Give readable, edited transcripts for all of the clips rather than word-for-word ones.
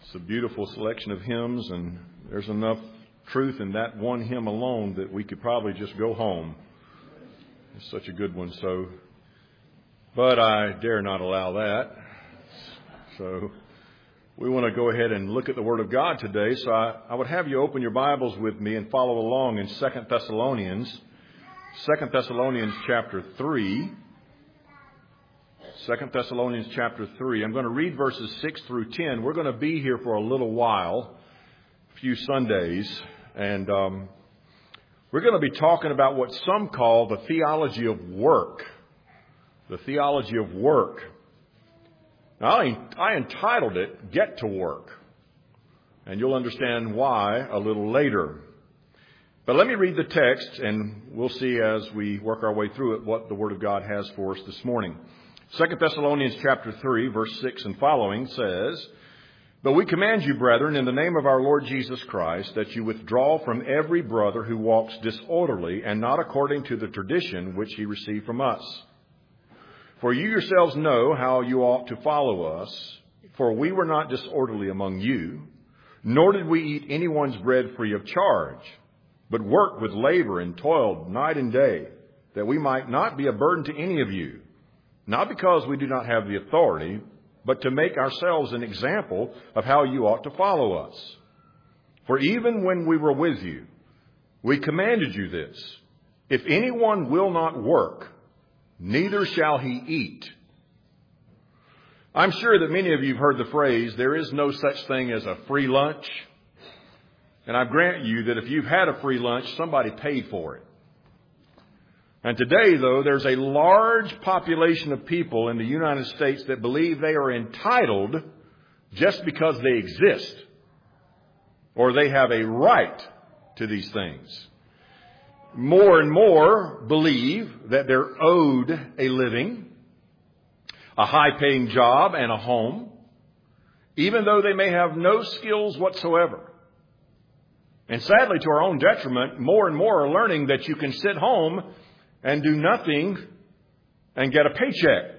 It's a beautiful selection of hymns, and there's enough truth in that one hymn alone that we could probably just go home. It's such a good one. But I dare not allow that. So we want to go ahead and look at the Word of God today. So I would have you open your Bibles with me and follow along in 2 Thessalonians. 2 Thessalonians chapter 3. 2 Thessalonians chapter 3. I'm going to read verses 6 through 10. We're going to be here for a little while, a few Sundays, and we're going to be talking about what some call the theology of work. The theology of work. Now, I entitled it, Get to Work, and you'll understand why a little later. But let me read the text, and we'll see as we work our way through it what the Word of God has for us this morning. 2 Thessalonians chapter 3, verse 6 and following says, "But we command you, brethren, in the name of our Lord Jesus Christ, that you withdraw from every brother who walks disorderly and not according to the tradition which he received from us. For you yourselves know how you ought to follow us, for we were not disorderly among you, nor did we eat anyone's bread free of charge, but worked with labor and toiled night and day, that we might not be a burden to any of you. Not because we do not have the authority, but to make ourselves an example of how you ought to follow us. For even when we were with you, we commanded you this: if anyone will not work, neither shall he eat." I'm sure that many of you have heard the phrase, there is no such thing as a free lunch. And I grant you that if you've had a free lunch, somebody paid for it. And today, though, there's a large population of people in the United States that believe they are entitled just because they exist, or they have a right to these things. More and more believe that they're owed a living, a high-paying job, and a home, even though they may have no skills whatsoever. And sadly, to our own detriment, more and more are learning that you can sit home and do nothing and get a paycheck.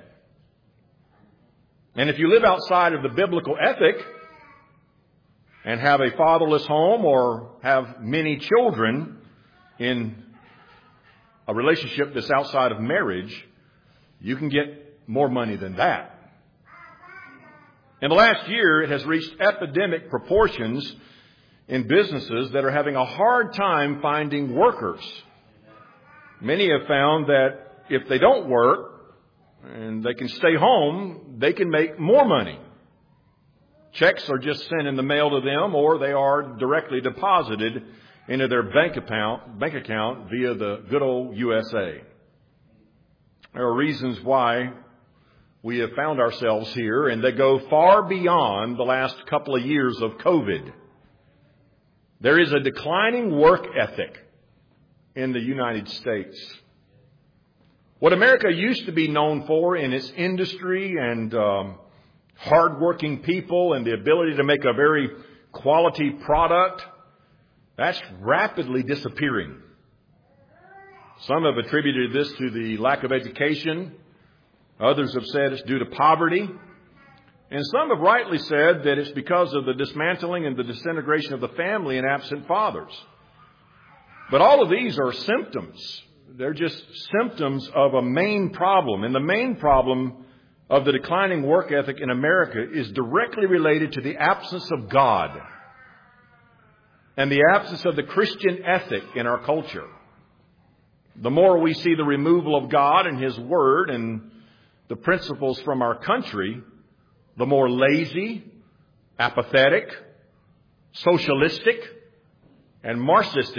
And if you live outside of the biblical ethic and have a fatherless home or have many children in a relationship that's outside of marriage, you can get more money than that. In the last year, it has reached epidemic proportions in businesses that are having a hard time finding workers. Many have found that if they don't work and they can stay home, they can make more money. Checks are just sent in the mail to them, or they are directly deposited into their bank account via the good old USA. There are reasons why we have found ourselves here, and they go far beyond the last couple of years of COVID. There is a declining work ethic in the United States. What America used to be known for in its industry and hardworking people and the ability to make a very quality product, that's rapidly disappearing. Some have attributed this to the lack of education. Others have said it's due to poverty. And some have rightly said that it's because of the dismantling and the disintegration of the family and absent fathers. But all of these are symptoms. They're just symptoms of a main problem. And the main problem of the declining work ethic in America is directly related to the absence of God and the absence of the Christian ethic in our culture. The more we see the removal of God and His Word and the principles from our country, the more lazy, apathetic, socialistic, and Marxist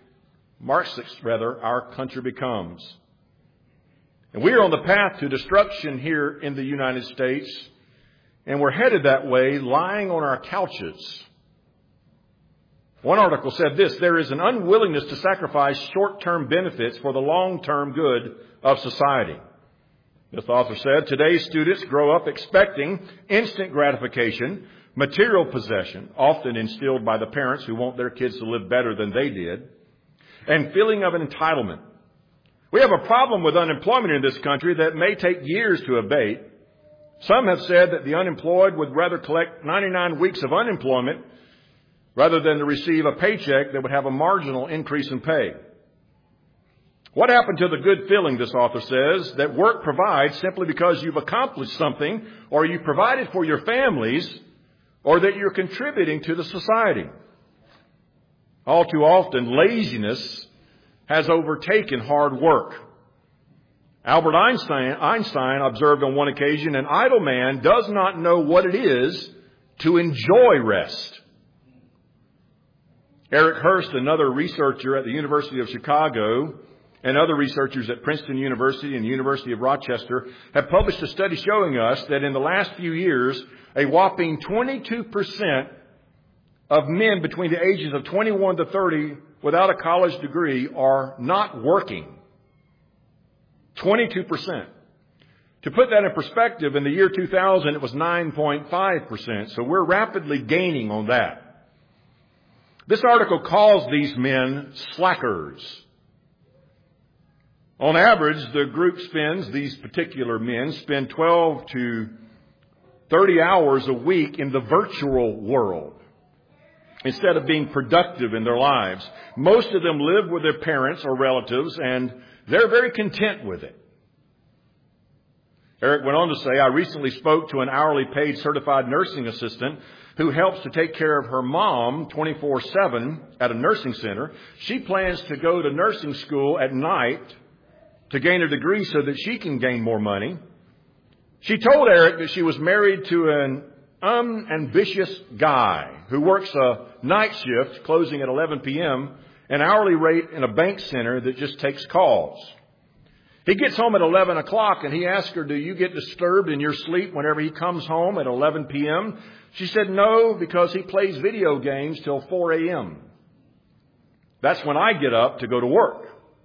our country becomes. And we are on the path to destruction here in the United States, and we're headed that way lying on our couches. One article said this: there is an unwillingness to sacrifice short-term benefits for the long-term good of society. This author said, today's students grow up expecting instant gratification, material possession, often instilled by the parents who want their kids to live better than they did, and feeling of entitlement. We have a problem with unemployment in this country that may take years to abate, Some have said that the unemployed would rather collect 99 weeks of unemployment rather than to receive a paycheck that would have a marginal increase in pay. What happened to the good feeling, this author says, that work provides simply because you've accomplished something, or you provided for your families, or that you're contributing to the society? All too often, laziness has overtaken hard work. Albert Einstein observed on one occasion, an idle man does not know what it is to enjoy rest. Eric Hurst, another researcher at the University of Chicago, and other researchers at Princeton University and University of Rochester have published a study showing us that in the last few years, a whopping 22% of men between the ages of 21 to 30 without a college degree are not working. 22%. To put that in perspective, in the year 2000, it was 9.5%. So we're rapidly gaining on that. This article calls these men slackers. On average, the group these particular men spend 12 to 30 hours a week in the virtual world instead of being productive in their lives. Most of them live with their parents or relatives, and they're very content with it. Eric went on to say, I recently spoke to an hourly paid certified nursing assistant who helps to take care of her mom 24/7 at a nursing center. She plans to go to nursing school at night to gain a degree so that she can gain more money. She told Eric that she was married to an unambitious guy who works a night shift closing at 11 p.m., an hourly rate in a bank center that just takes calls. He gets home at 11 o'clock and he asked her, do you get disturbed in your sleep whenever he comes home at 11 p.m.? She said no, because he plays video games till 4 a.m. That's when I get up to go to work.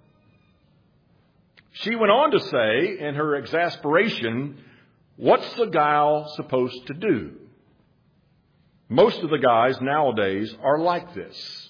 She went on to say, in her exasperation, what's the gal supposed to do? Most of the guys nowadays are like this.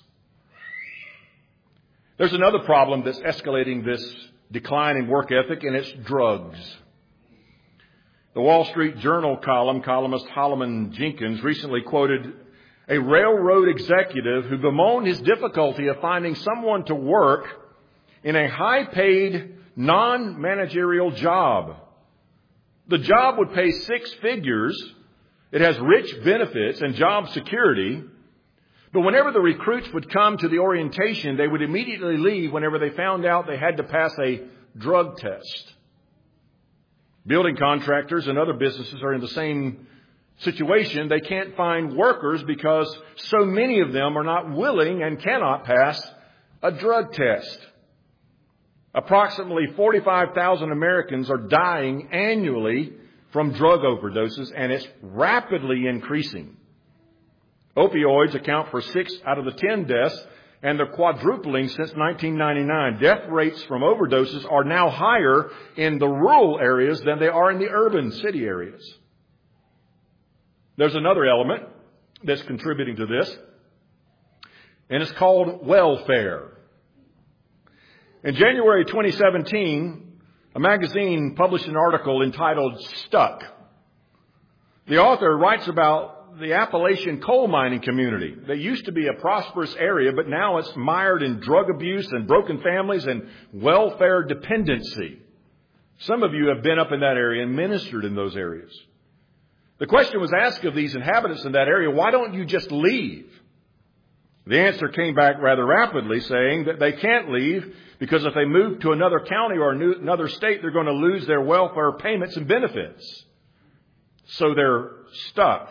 There's another problem that's escalating this decline in work ethic, and it's drugs. The Wall Street Journal columnist Holloman Jenkins recently quoted a railroad executive who bemoaned his difficulty of finding someone to work in a high-paid, non-managerial job. The job would pay 6 figures. It has rich benefits and job security. But whenever the recruits would come to the orientation, they would immediately leave whenever they found out they had to pass a drug test. Building contractors and other businesses are in the same situation. They can't find workers because so many of them are not willing and cannot pass a drug test. Approximately 45,000 Americans are dying annually from drug overdoses, and it's rapidly increasing. Opioids account for 6 out of the 10 deaths, and they're quadrupling since 1999. Death rates from overdoses are now higher in the rural areas than they are in the urban city areas. There's another element that's contributing to this, and it's called welfare. In January 2017, a magazine published an article entitled Stuck. The author writes about the Appalachian coal mining community. They used to be a prosperous area, but now it's mired in drug abuse and broken families and welfare dependency. Some of you have been up in that area and ministered in those areas. The question was asked of these inhabitants in that area, why don't you just leave? The answer came back rather rapidly, saying that they can't leave because if they move to another county or another state, they're going to lose their welfare payments and benefits. So they're stuck.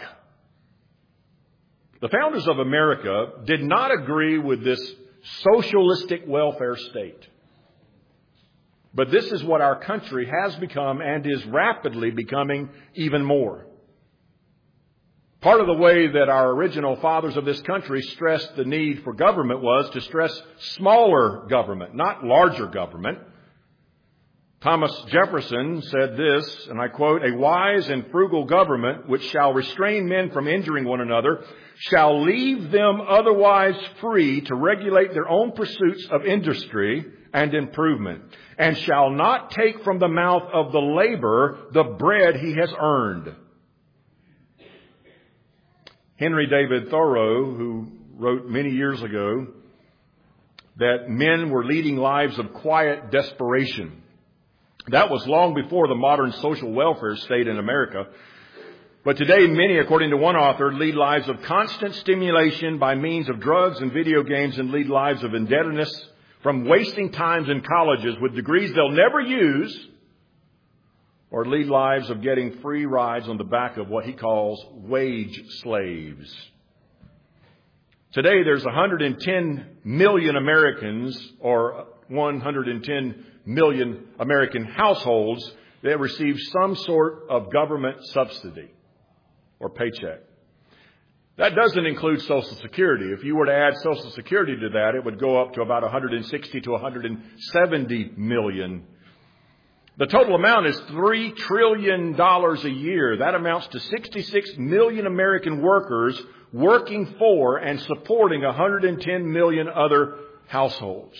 The founders of America did not agree with this socialistic welfare state. But this is what our country has become and is rapidly becoming even more. Part of the way that our original fathers of this country stressed the need for government was to stress smaller government, not larger government. Thomas Jefferson said this, and I quote, "A wise and frugal government which shall restrain men from injuring one another shall leave them otherwise free to regulate their own pursuits of industry and improvement, and shall not take from the mouth of the laborer the bread he has earned." Henry David Thoreau, who wrote many years ago that men were leading lives of quiet desperation. That was long before the modern social welfare state in America. But today, many, according to one author, lead lives of constant stimulation by means of drugs and video games, and lead lives of indebtedness from wasting times in colleges with degrees they'll never use, or lead lives of getting free rides on the back of what he calls wage slaves. Today, there's 110 million Americans, or 110 million American households that receive some sort of government subsidy or paycheck. That doesn't include Social Security. If you were to add Social Security to that, it would go up to about 160 to 170 million. The total amount is $3 trillion a year. That amounts to 66 million American workers working for and supporting 110 million other households.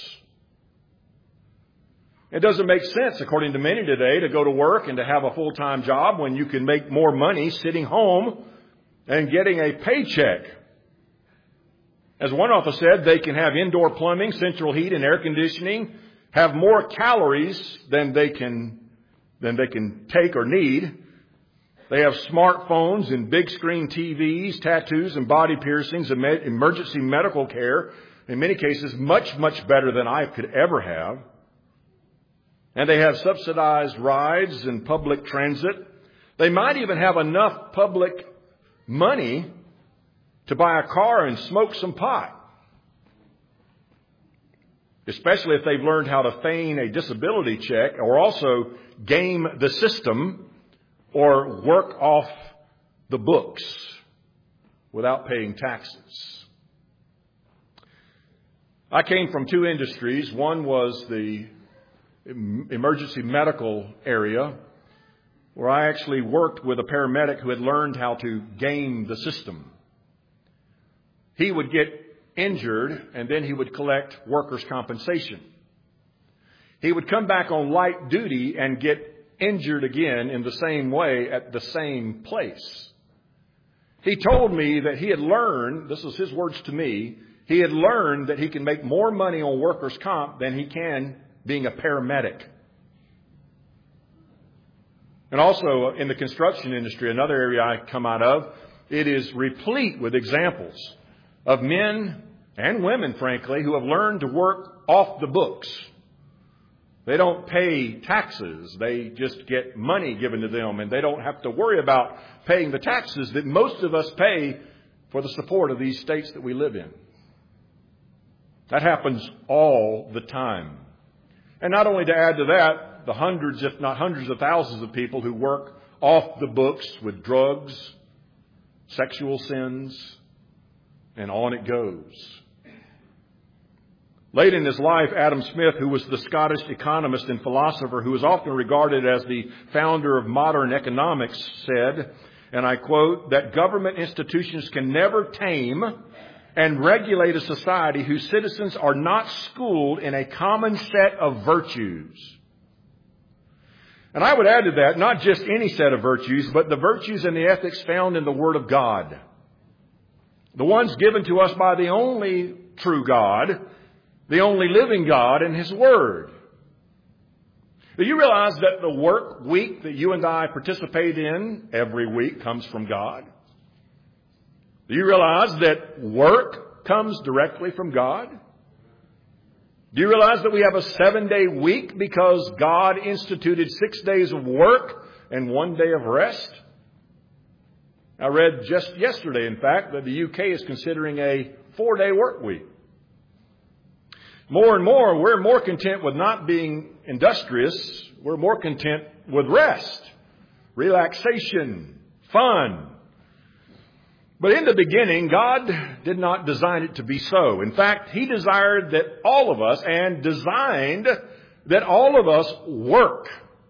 It doesn't make sense, according to many today, to go to work and to have a full-time job when you can make more money sitting home and getting a paycheck. As one author said, they can have indoor plumbing, central heat, and air conditioning, have more calories than they can take or need. They have smartphones and big screen TVs, tattoos and body piercings, and emergency medical care, in many cases much, much better than I could ever have. And they have subsidized rides and public transit. They might even have enough public money to buy a car and smoke some pot. Especially if they've learned how to feign a disability check, or also game the system, or work off the books without paying taxes. I came from two industries. One was the emergency medical area, where I actually worked with a paramedic who had learned how to game the system. He would get injured, and then he would collect workers' compensation. He would come back on light duty and get injured again in the same way at the same place. He told me that he had learned, this is his words to me, he had learned that he can make more money on workers' comp than he can being a paramedic. And also in the construction industry, another area I come out of, it is replete with examples of men and women, frankly, who have learned to work off the books. They don't pay taxes. They just get money given to them, and they don't have to worry about paying the taxes that most of us pay for the support of these states that we live in. That happens all the time. And not only to add to that, the hundreds, if not hundreds of thousands of people who work off the books with drugs, sexual sins, and on it goes. Late in his life, Adam Smith, who was the Scottish economist and philosopher who is often regarded as the founder of modern economics, said, and I quote, that government institutions can never tame and regulate a society whose citizens are not schooled in a common set of virtues. And I would add to that, not just any set of virtues, but the virtues and the ethics found in the Word of God. The ones given to us by the only true God, the only living God, and His Word. Do you realize that the work week that you and I participate in every week comes from God? Do you realize that work comes directly from God? Do you realize that we have a 7-day week because God instituted 6 days of work and 1 day of rest? I read just yesterday, in fact, that the UK is considering a 4-day work week. More and more, we're more content with not being industrious. We're more content with rest, relaxation, fun. But in the beginning, God did not design it to be so. In fact, He desired that all of us, and designed that all of us work.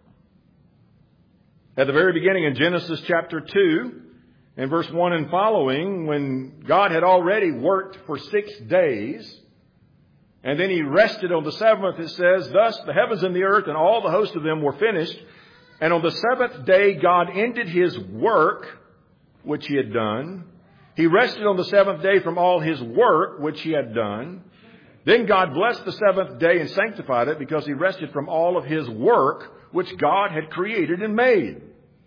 At the very beginning in Genesis chapter 2, in verse 1 and following, when God had already worked for 6 days, and then He rested on the seventh, it says, thus the heavens and the earth and all the host of them were finished. And on the seventh day God ended His work, which He had done. He rested on the seventh day from all His work, which He had done. Then God blessed the seventh day and sanctified it, because He rested from all of His work, which God had created and made.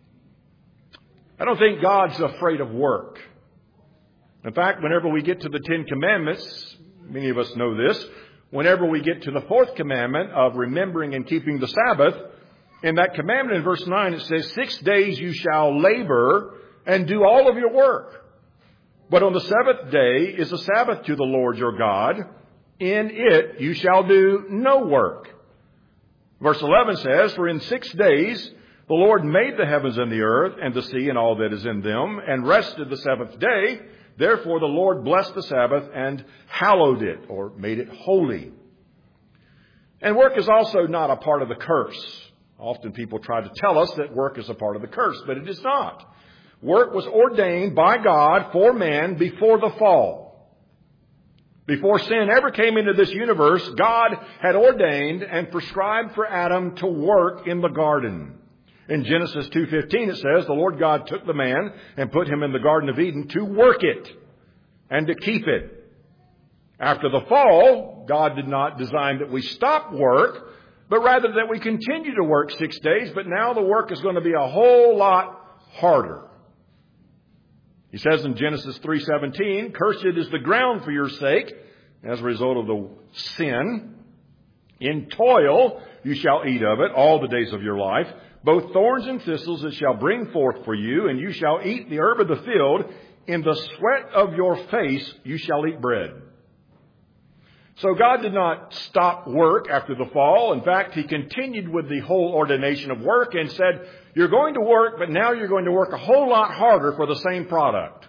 I don't think God's afraid of work. In fact, whenever we get to the Ten Commandments, many of us know this, whenever we get to the fourth commandment of remembering and keeping the Sabbath, in that commandment in verse 9 it says, 6 days you shall labor and do all of your work. But on the seventh day is a Sabbath to the Lord your God. In it you shall do no work. Verse 11 says, for in 6 days the Lord made the heavens and the earth and the sea and all that is in them, and rested the seventh day. Therefore the Lord blessed the Sabbath and hallowed it, or made it holy. And work is also not a part of the curse. Often people try to tell us that work is a part of the curse, but it is not. Work was ordained by God for man before the fall. Before sin ever came into this universe, God had ordained and prescribed for Adam to work in the garden. In Genesis 2:15 it says, the Lord God took the man and put him in the Garden of Eden to work it and to keep it. After the fall, God did not design that we stop work, but rather that we continue to work 6 days, but now the work is going to be a whole lot harder. He says in Genesis 3:17, cursed is the ground for your sake, as a result of the sin. In toil you shall eat of it all the days of your life. Both thorns and thistles it shall bring forth for you, and you shall eat the herb of the field. In the sweat of your face you shall eat bread. So God did not stop work after the fall. In fact, He continued with the whole ordination of work and said, you're going to work, but now you're going to work a whole lot harder for the same product.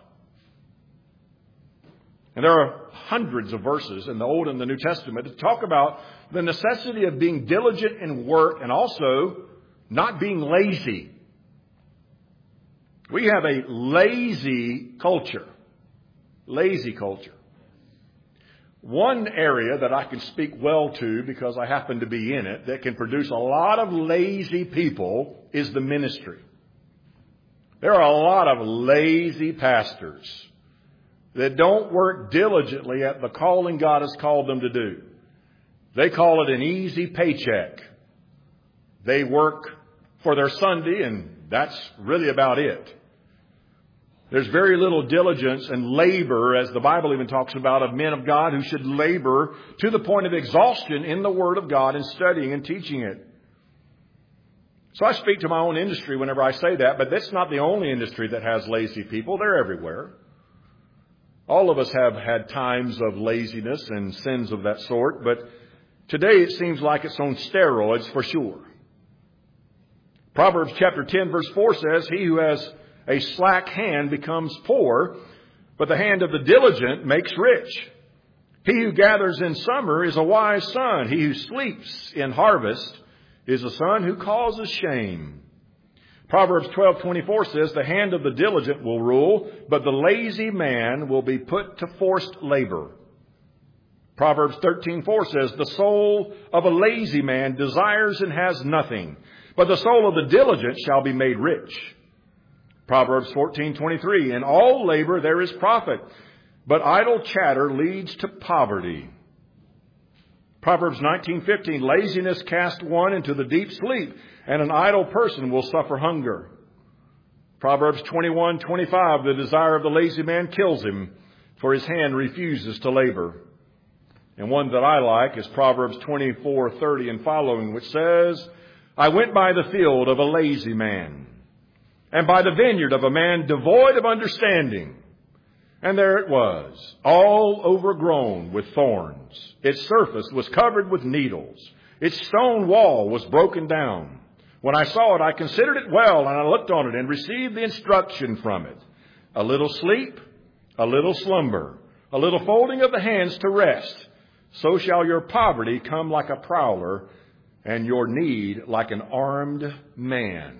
And there are hundreds of verses in the Old and the New Testament that talk about the necessity of being diligent in work and also not being lazy. We have a lazy culture. Lazy culture. One area that I can speak well to, because I happen to be in it, that can produce a lot of lazy people is the ministry. There are a lot of lazy pastors that don't work diligently at the calling God has called them to do. They call it an easy paycheck. They work for their Sunday, and that's really about it. There's very little diligence and labor, as the Bible even talks about, of men of God who should labor to the point of exhaustion in the Word of God and studying and teaching it. So I speak to my own industry whenever I say that, but that's not the only industry that has lazy people. They're everywhere. All of us have had times of laziness and sins of that sort, but today it seems like it's on steroids for sure. Proverbs chapter 10 verse 4 says, he who has a slack hand becomes poor, but the hand of the diligent makes rich. He who gathers in summer is a wise son. He who sleeps in harvest is a son who causes shame. Proverbs 12:24 says, the hand of the diligent will rule, but the lazy man will be put to forced labor. Proverbs 13:4 says, the soul of a lazy man desires and has nothing, but the soul of the diligent shall be made rich. Proverbs 14:23, in all labor there is profit, but idle chatter leads to poverty. Proverbs 19:15, laziness casts one into the deep sleep, and an idle person will suffer hunger. Proverbs 21:25, the desire of the lazy man kills him, for his hand refuses to labor. And one that I like is Proverbs 24:30 and following, which says, I went by the field of a lazy man, and by the vineyard of a man devoid of understanding. And there it was, all overgrown with thorns. Its surface was covered with needles. Its stone wall was broken down. When I saw it, I considered it well, and I looked on it and received the instruction from it. A little sleep, a little slumber, a little folding of the hands to rest. So shall your poverty come like a prowler, and your need like an armed man.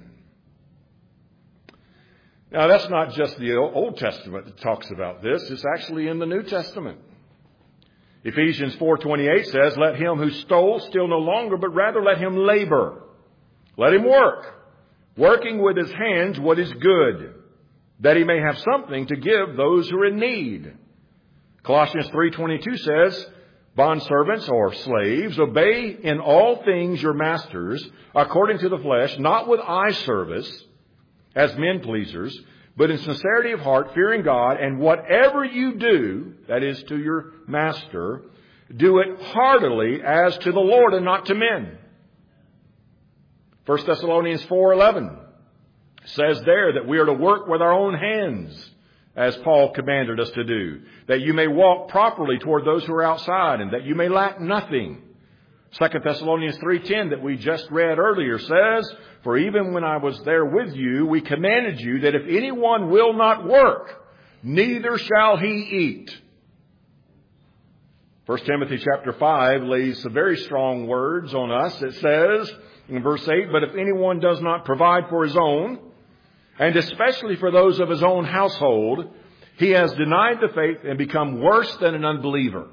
Now, that's not just the Old Testament that talks about this. It's actually in the New Testament. Ephesians 4:28 says, let him who stole steal no longer, but rather let him labor. Let him work, working with his hands what is good, that he may have something to give those who are in need. Colossians 3:22 says, bondservants or slaves, obey in all things your masters according to the flesh, not with eye service as men pleasers, but in sincerity of heart, fearing God, and whatever you do, that is to your master, do it heartily as to the Lord and not to men. 1 Thessalonians 4:11 says there that we are to work with our own hands, as Paul commanded us to do, that you may walk properly toward those who are outside, and that you may lack nothing. 2 Thessalonians 3:10 that we just read earlier says, for even when I was there with you, we commanded you that if anyone will not work, neither shall he eat. 1 Timothy chapter 5 lays some very strong words on us. It says in verse 8, but if anyone does not provide for his own, and especially for those of his own household, he has denied the faith and become worse than an unbeliever.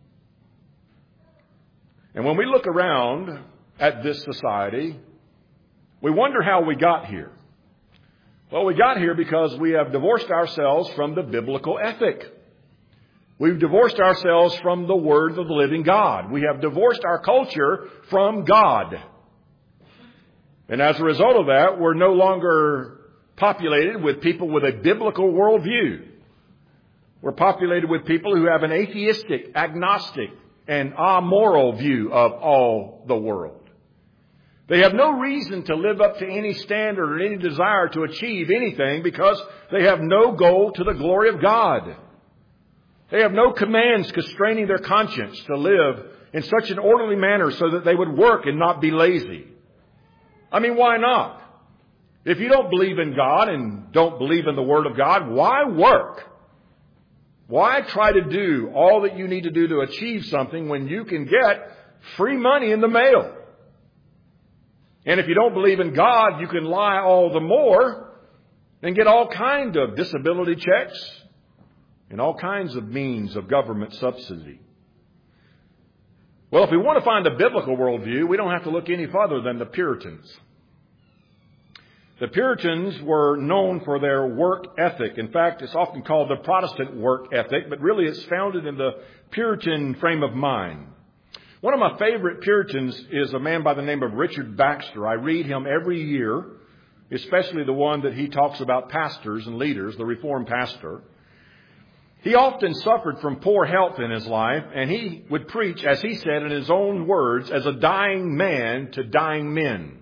And when we look around at this society, we wonder how we got here. Well, we got here because we have divorced ourselves from the biblical ethic. We've divorced ourselves from the Word of the living God. We have divorced our culture from God. And as a result of that, we're no longer populated with people with a biblical worldview. We're populated with people who have an atheistic, agnostic, and amoral view of all the world. They have no reason to live up to any standard or any desire to achieve anything because they have no goal to the glory of God. They have no commands constraining their conscience to live in such an orderly manner so that they would work and not be lazy. I mean, why not? If you don't believe in God and don't believe in the Word of God, why work? Why try to do all that you need to do to achieve something when you can get free money in the mail? And if you don't believe in God, you can lie all the more and get all kinds of disability checks and all kinds of means of government subsidy. Well, if we want to find a biblical worldview, we don't have to look any further than the Puritans. The Puritans were known for their work ethic. In fact, it's often called the Protestant work ethic, but really it's founded in the Puritan frame of mind. One of my favorite Puritans is a man by the name of Richard Baxter. I read him every year, especially the one that he talks about pastors and leaders, the Reformed pastor. He often suffered from poor health in his life, and he would preach, as he said in his own words, as a dying man to dying men.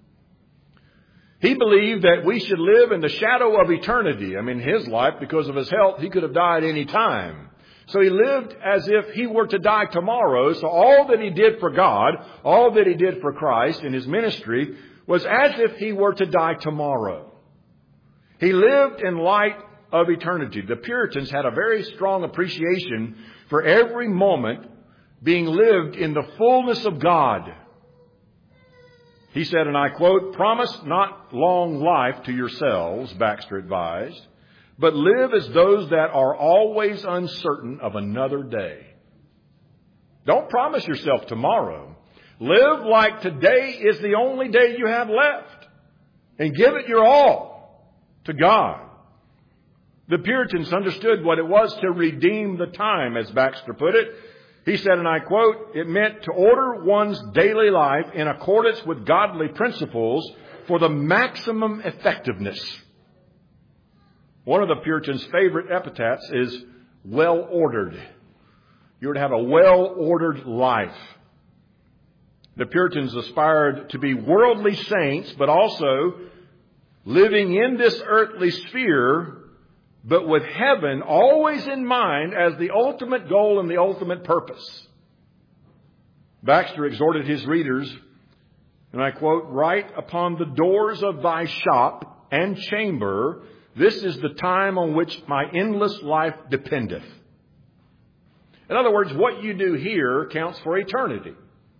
He believed that we should live in the shadow of eternity. I mean, his life, because of his health, he could have died any time. So he lived as if he were to die tomorrow. So all that he did for God, all that he did for Christ in his ministry, was as if he were to die tomorrow. He lived in light of eternity. The Puritans had a very strong appreciation for every moment being lived in the fullness of God. He said, and I quote, promise not long life to yourselves, Baxter advised, but live as those that are always uncertain of another day. Don't promise yourself tomorrow. Live like today is the only day you have left, and give it your all to God. The Puritans understood what it was to redeem the time, as Baxter put it. He said, and I quote, it meant to order one's daily life in accordance with godly principles for the maximum effectiveness. One of the Puritans' favorite epithets is well-ordered. You're to have a well-ordered life. The Puritans aspired to be worldly saints, but also living in this earthly sphere, but with heaven always in mind as the ultimate goal and the ultimate purpose. Baxter exhorted his readers, and I quote, write upon the doors of thy shop and chamber, this is the time on which my endless life dependeth. In other words, what you do here counts for eternity.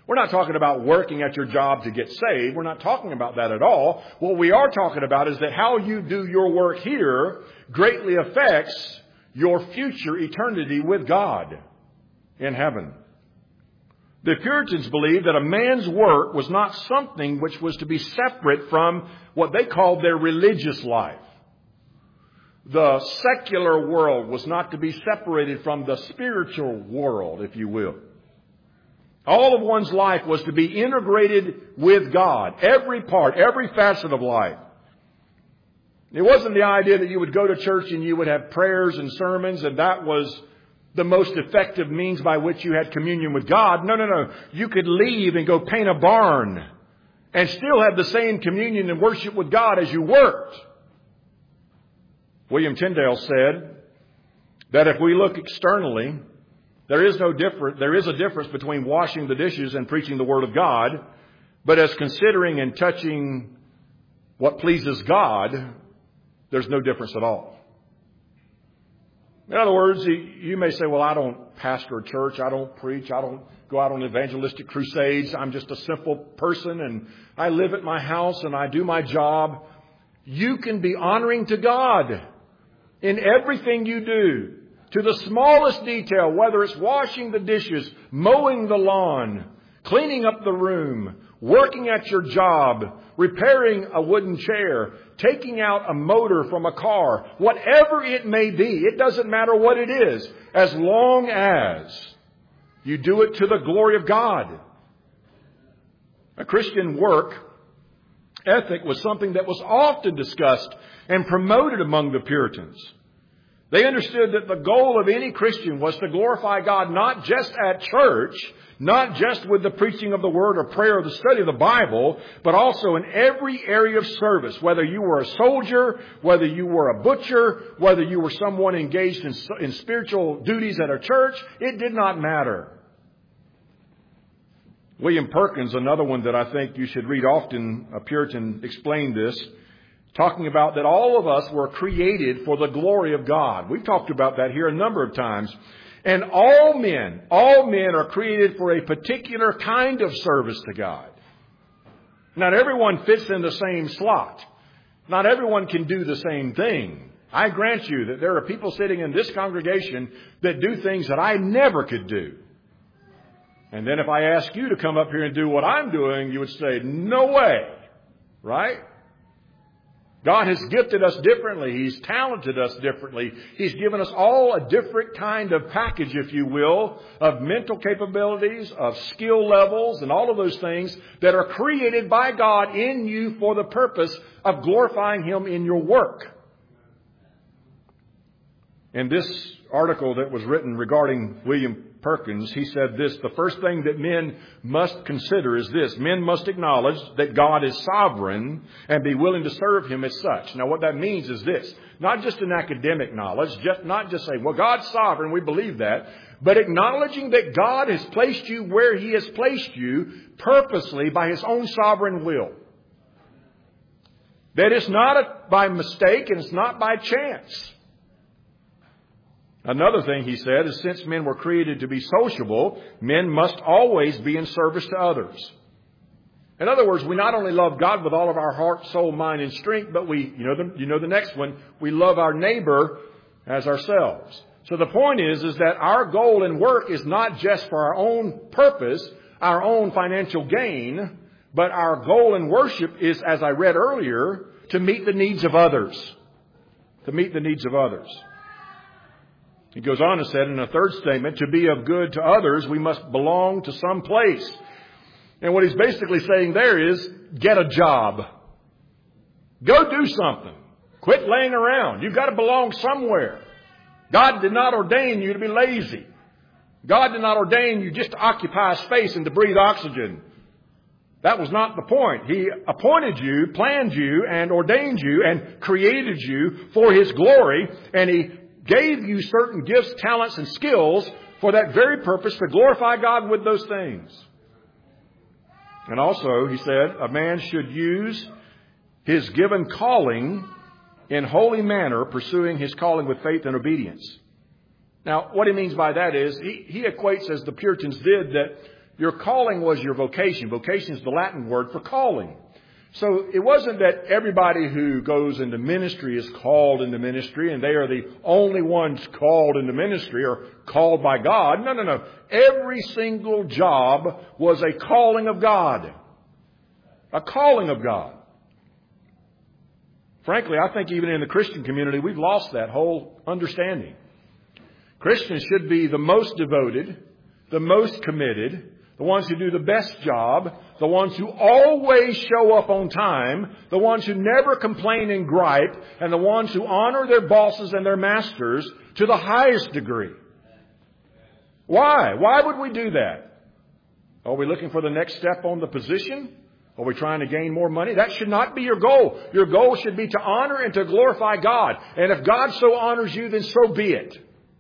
We're not talking about working at your job to get saved. We're not talking about that at all. What we are talking about is that how you do your work here greatly affects your future eternity with God in heaven. The Puritans believed that a man's work was not something which was to be separate from what they called their religious life. The secular world was not to be separated from the spiritual world, if you will. All of one's life was to be integrated with God. Every part, every facet of life. It wasn't the idea that you would go to church and you would have prayers and sermons and that was the most effective means by which you had communion with God. No. You could leave and go paint a barn and still have the same communion and worship with God as you worked. William Tyndale said that if we look externally, there is a difference between washing the dishes and preaching the Word of God. But as considering and touching what pleases God, there's no difference at all. In other words, you may say, well, I don't pastor a church. I don't preach. I don't go out on evangelistic crusades. I'm just a simple person and I live at my house and I do my job. You can be honoring to God in everything you do, to the smallest detail, whether it's washing the dishes, mowing the lawn, cleaning up the room, working at your job, repairing a wooden chair, taking out a motor from a car, whatever it may be. It doesn't matter what it is, as long as you do it to the glory of God. A Christian work ethic was something that was often discussed and promoted among the Puritans. They understood that the goal of any Christian was to glorify God not just at church, not just with the preaching of the Word or prayer or the study of the Bible, but also in every area of service. Whether you were a soldier, whether you were a butcher, whether you were someone engaged in spiritual duties at a church, it did not matter. William Perkins, another one that I think you should read often, a Puritan, explained this, talking about that all of us were created for the glory of God. We've talked about that here a number of times. And all men are created for a particular kind of service to God. Not everyone fits in the same slot. Not everyone can do the same thing. I grant you that there are people sitting in this congregation that do things that I never could do. And then if I ask you to come up here and do what I'm doing, you would say, no way. Right? God has gifted us differently. He's talented us differently. He's given us all a different kind of package, if you will, of mental capabilities, of skill levels, and all of those things that are created by God in you for the purpose of glorifying Him in your work. In this article that was written regarding William Perkins, he said this: the first thing that men must consider is this: men must acknowledge that God is sovereign and be willing to serve Him as such. Now what that means is this: not just an academic knowledge, not just saying, well, God's sovereign, we believe that, but acknowledging that God has placed you where He has placed you purposely by His own sovereign will. That it's not by mistake and it's not by chance. Another thing he said is, since men were created to be sociable, men must always be in service to others. In other words, we not only love God with all of our heart, soul, mind, and strength, but you know the next one, we love our neighbor as ourselves. So the point is that our goal in work is not just for our own purpose, our own financial gain, but our goal in worship is, as I read earlier, to meet the needs of others. To meet the needs of others. He goes on and said in a third statement, to be of good to others, we must belong to some place. And what he's basically saying there is, get a job. Go do something. Quit laying around. You've got to belong somewhere. God did not ordain you to be lazy. God did not ordain you just to occupy space and to breathe oxygen. That was not the point. He appointed you, planned you, and ordained you, and created you for His glory, and He gave you certain gifts, talents, and skills for that very purpose, to glorify God with those things. And also, he said, a man should use his given calling in holy manner, pursuing his calling with faith and obedience. Now, what he means by that is, he equates, as the Puritans did, Your calling was your vocation. Vocation is the Latin word for calling. So it wasn't that everybody who goes into ministry is called into ministry and they are the only ones called into ministry or called by God. No. Every single job was a calling of God. A calling of God. Frankly, I think even in the Christian community, we've lost that whole understanding. Christians should be the most devoted, the most committed, the ones who do the best job, the ones who always show up on time, the ones who never complain and gripe, and the ones who honor their bosses and their masters to the highest degree. Why? Why would we do that? Are we looking for the next step on the position? Are we trying to gain more money? That should not be your goal. Your goal should be to honor and to glorify God. And if God so honors you, then so be it.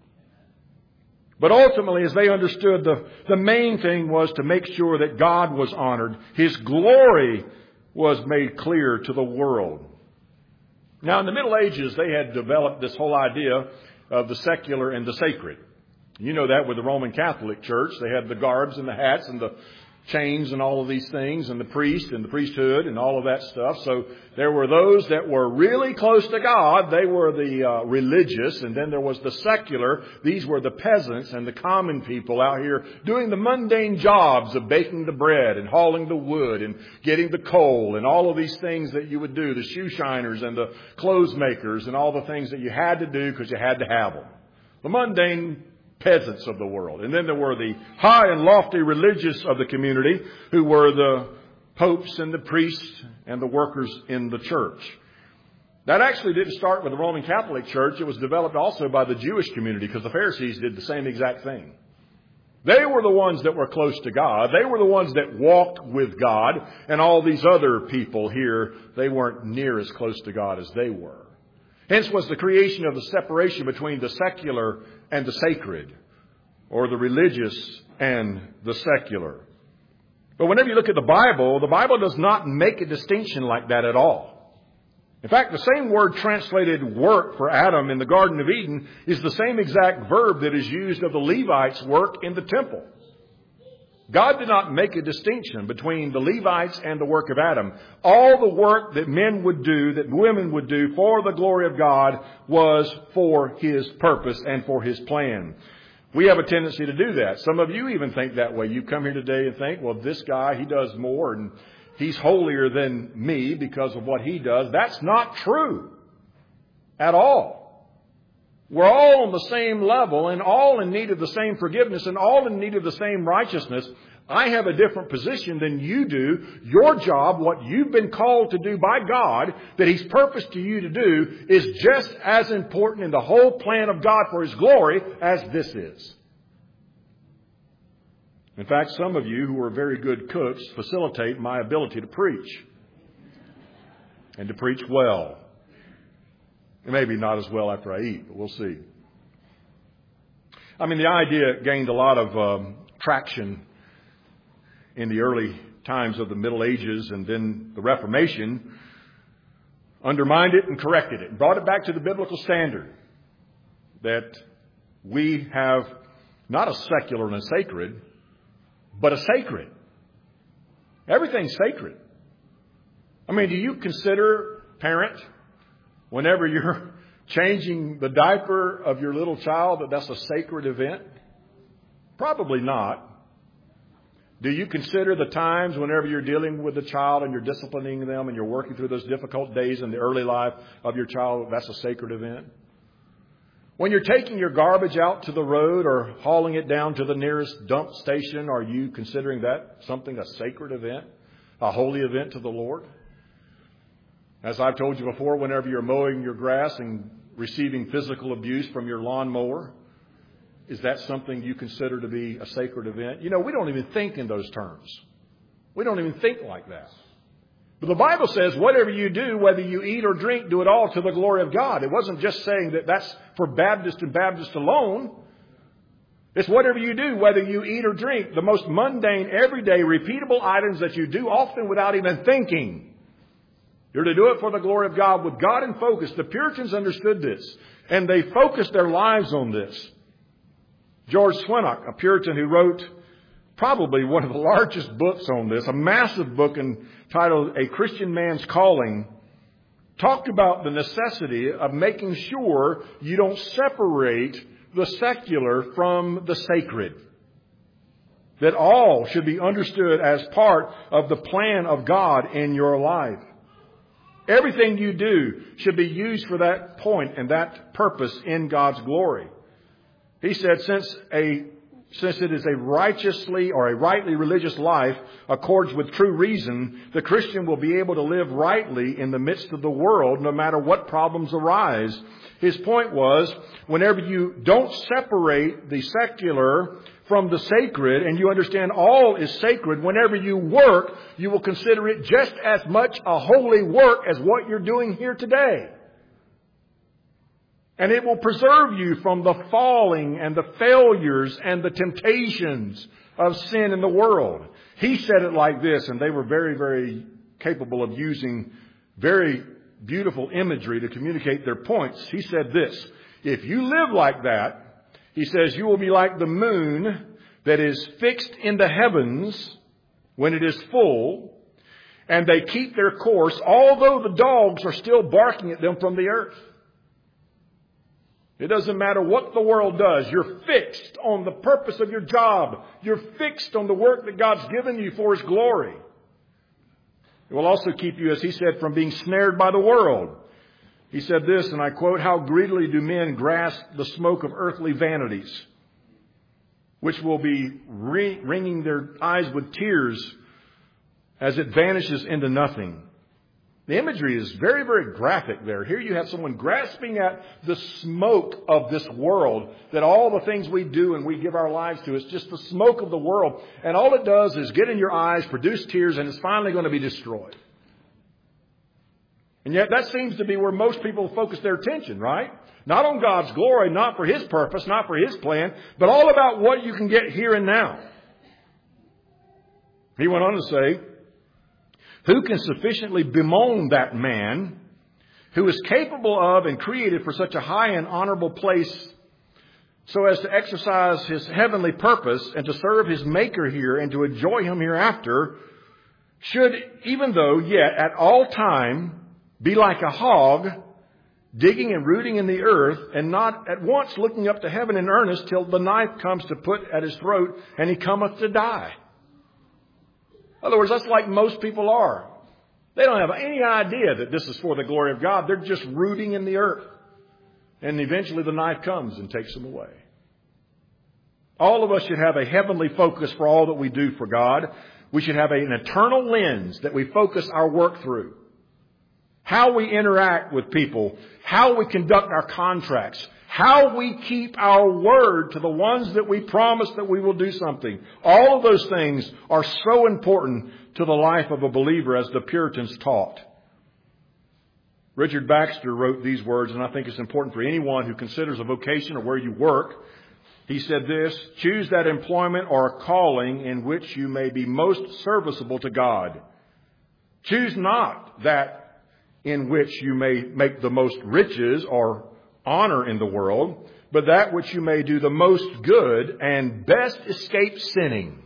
But ultimately, as they understood, the main thing was to make sure that God was honored. His glory was made clear to the world. Now, in the Middle Ages, they had developed this whole idea of the secular and the sacred. You know that with the Roman Catholic Church. They had the garbs and the hats and the chains and all of these things, and the priest and the priesthood and all of that stuff. So there were those that were really close to God. They were the religious, and then there was the secular. These were the peasants and the common people out here doing the mundane jobs of baking the bread and hauling the wood and getting the coal and all of these things that you would do, the shoe shiners and the clothes makers and all the things that you had to do because you had to have them. The mundane peasants of the world. And then there were the high and lofty religious of the community who were the popes and the priests and the workers in the church. That actually didn't start with the Roman Catholic Church. It was developed also by the Jewish community because the Pharisees did the same exact thing. They were the ones that were close to God. They were the ones that walked with God. And all these other people here, they weren't near as close to God as they were. Hence was the creation of the separation between the secular and the sacred, or the religious and the secular. But whenever you look at the Bible does not make a distinction like that at all. In fact, the same word translated work for Adam in the Garden of Eden is the same exact verb that is used of the Levites' work in the temple. God did not make a distinction between the Levites and the work of Adam. All the work that men would do, that women would do for the glory of God was for His purpose and for His plan. We have a tendency to do that. Some of you even think that way. You come here today and think, well, this guy, he does more and he's holier than me because of what he does. That's not true at all. We're all on the same level and all in need of the same forgiveness and all in need of the same righteousness. I have a different position than you do. Your job, what you've been called to do by God, that He's purposed to you to do, is just as important in the whole plan of God for His glory as this is. In fact, some of you who are very good cooks facilitate my ability to preach. And to preach well. Maybe not as well after I eat, but we'll see. I mean, the idea gained a lot of traction in the early times of the Middle Ages, and then the Reformation undermined it and corrected it and brought it back to the biblical standard that we have not a secular and a sacred, but a sacred. Everything's sacred. I mean, do you consider, parent, whenever you're changing the diaper of your little child, that's a sacred event? Probably not. Do you consider the times whenever you're dealing with the child and you're disciplining them and you're working through those difficult days in the early life of your child, that's a sacred event? When you're taking your garbage out to the road or hauling it down to the nearest dump station, are you considering that something, a sacred event, a holy event to the Lord? As I've told you before, whenever you're mowing your grass and receiving physical abuse from your lawnmower, is that something you consider to be a sacred event? You know, we don't even think in those terms. We don't even think like that. But the Bible says, whatever you do, whether you eat or drink, do it all to the glory of God. It wasn't just saying that that's for Baptist and Baptist alone. It's whatever you do, whether you eat or drink, the most mundane, everyday, repeatable items that you do, often without even thinking. You're to do it for the glory of God, with God in focus. The Puritans understood this, and they focused their lives on this. George Swinnock, a Puritan who wrote probably one of the largest books on this, a massive book entitled A Christian Man's Calling, talked about the necessity of making sure you don't separate the secular from the sacred. That all should be understood as part of the plan of God in your life. Everything you do should be used for that point and that purpose in God's glory. He said, since it is a righteously or a rightly religious life accords with true reason, the Christian will be able to live rightly in the midst of the world no matter what problems arise. His point was, whenever you don't separate the secular from the sacred and you understand all is sacred, whenever you work, you will consider it just as much a holy work as what you're doing here today. And it will preserve you from the falling and the failures and the temptations of sin in the world. He said it like this, and they were very, very capable of using very beautiful imagery to communicate their points. He said this, if you live like that, he says, you will be like the moon that is fixed in the heavens when it is full, and they keep their course, although the dogs are still barking at them from the earth. It doesn't matter what the world does. You're fixed on the purpose of your job. You're fixed on the work that God's given you for His glory. It will also keep you, as he said, from being snared by the world. He said this, and I quote, how greedily do men grasp the smoke of earthly vanities, which will be wringing their eyes with tears as it vanishes into nothing. The imagery is very, very graphic there. Here you have someone grasping at the smoke of this world, that all the things we do and we give our lives to, it's just the smoke of the world. And all it does is get in your eyes, produce tears, and it's finally going to be destroyed. And yet that seems to be where most people focus their attention, right? Not on God's glory, not for His purpose, not for His plan, but all about what you can get here and now. He went on to say, who can sufficiently bemoan that man who is capable of and created for such a high and honorable place so as to exercise his heavenly purpose and to serve his Maker here and to enjoy Him hereafter, should, even though yet at all time, be like a hog, digging and rooting in the earth, and not at once looking up to heaven in earnest till the knife comes to put at his throat, and he cometh to die. In other words, that's like most people are. They don't have any idea that this is for the glory of God. They're just rooting in the earth. And eventually the knife comes and takes them away. All of us should have a heavenly focus for all that we do for God. We should have an eternal lens that we focus our work through. How we interact with people, how we conduct our contracts, how we keep our word to the ones that we promise that we will do something. All of those things are so important to the life of a believer, as the Puritans taught. Richard Baxter wrote these words, and I think it's important for anyone who considers a vocation or where you work. He said this, choose that employment or calling in which you may be most serviceable to God. Choose not that in which you may make the most riches or honor in the world, but that which you may do the most good and best escape sinning.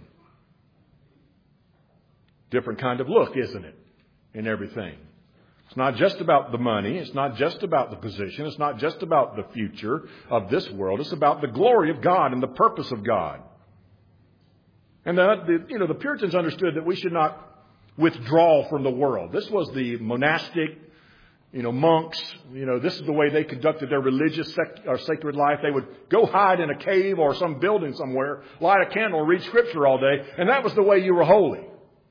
Different kind of look, isn't it, in everything? It's not just about the money. It's not just about the position. It's not just about the future of this world. It's about the glory of God and the purpose of God. And the Puritans understood that we should not withdraw from the world. This was the monastic monks, this is the way they conducted their religious or sacred life. They would go hide in a cave or some building somewhere, light a candle, read Scripture all day, and that was the way you were holy.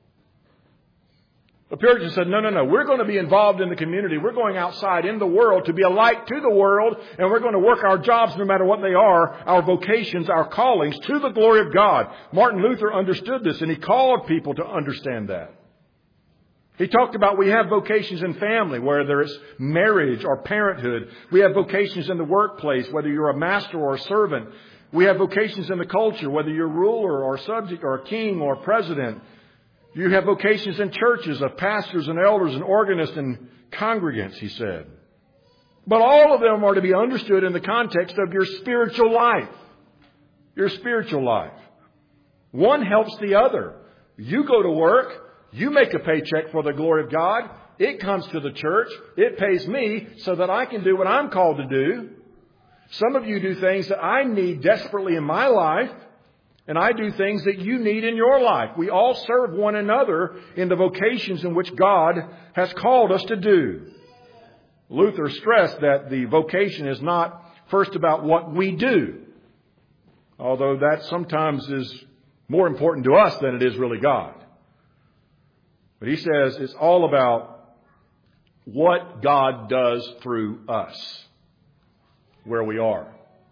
The Puritans said, no, we're going to be involved in the community. We're going outside in the world to be a light to the world, and we're going to work our jobs, no matter what they are, our vocations, our callings, to the glory of God. Martin Luther understood this, and he called people to understand that. He talked about we have vocations in family, whether it's marriage or parenthood. We have vocations in the workplace, whether you're a master or a servant. We have vocations in the culture, whether you're ruler or subject or a king or president. You have vocations in churches of pastors and elders and organists and congregants, he said. But all of them are to be understood in the context of your spiritual life. Your spiritual life. One helps the other. You go to work. You make a paycheck for the glory of God. It comes to the church. It pays me so that I can do what I'm called to do. Some of you do things that I need desperately in my life. And I do things that you need in your life. We all serve one another in the vocations in which God has called us to do. Luther stressed that the vocation is not first about what we do, although that sometimes is more important to us than it is really God. But he says it's all about what God does through us, where we are.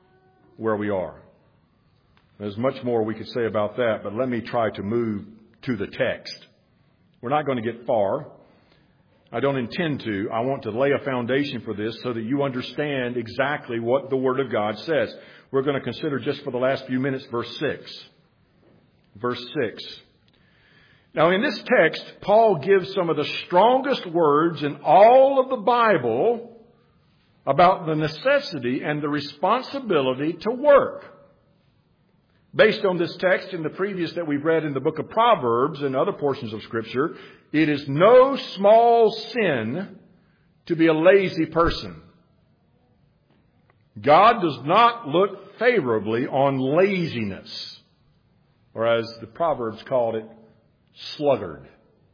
There's much more we could say about that, but let me try to move to the text. We're not going to get far. I don't intend to. I want to lay a foundation for this so that you understand exactly what the Word of God says. We're going to consider just for the last few minutes verse 6. Verse 6. Now in this text, Paul gives some of the strongest words in all of the Bible about the necessity and the responsibility to work. Based on this text and the previous that we've read in the book of Proverbs and other portions of Scripture, it is no small sin to be a lazy person. God does not look favorably on laziness, or as the Proverbs called it, sluggard.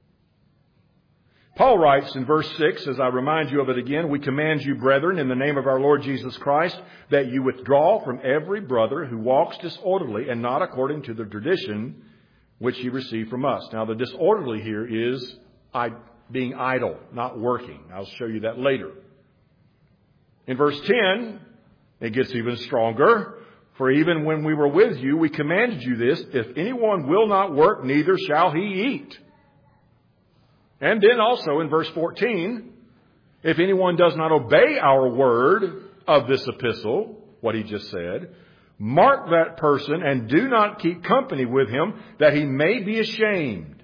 Paul writes in verse 6, as I remind you of it again, we command you, brethren, in the name of our Lord Jesus Christ, that you withdraw from every brother who walks disorderly and not according to the tradition which you received from us. Now, the disorderly here is being idle, not working. I'll show you that later. In verse 10, it gets even stronger. For even when we were with you, we commanded you this, if anyone will not work, neither shall he eat. And then also in verse 14, if anyone does not obey our word of this epistle, what he just said, mark that person and do not keep company with him, that he may be ashamed.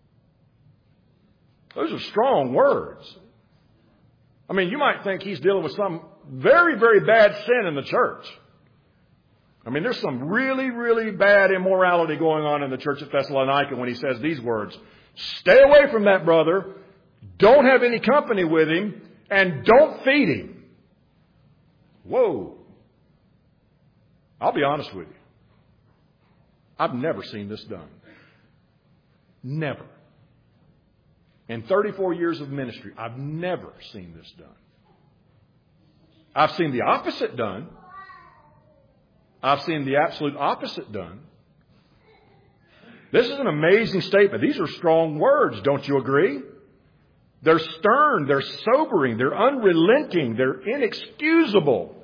Those are strong words. I mean, you might think he's dealing with some very, very bad sin in the church. I mean, there's some really, really bad immorality going on in the church at Thessalonica when he says these words. Stay away from that brother. Don't have any company with him. And don't feed him. Whoa. I'll be honest with you. I've never seen this done. Never. In 34 years of ministry, I've never seen this done. I've seen the opposite done. I've seen the absolute opposite done. This is an amazing statement. These are strong words, don't you agree? They're stern, they're sobering, they're unrelenting, they're inexcusable.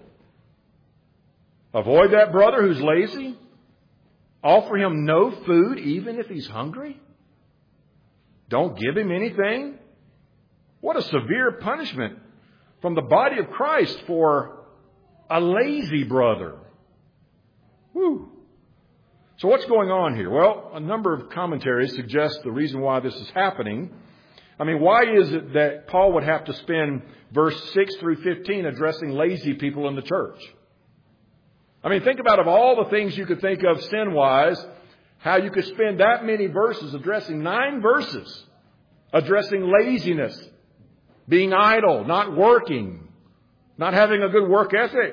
Avoid that brother who's lazy. Offer him no food even if he's hungry. Don't give him anything. What a severe punishment from the body of Christ for a lazy brother. Whew. So what's going on here? Well, a number of commentaries suggest the reason why this is happening. I mean, why is it that Paul would have to spend verse 6 through 15 addressing lazy people in the church? I mean, think about of all the things you could think of sin-wise, how you could spend that many verses addressing 9 verses, addressing laziness, being idle, not working, not having a good work ethic.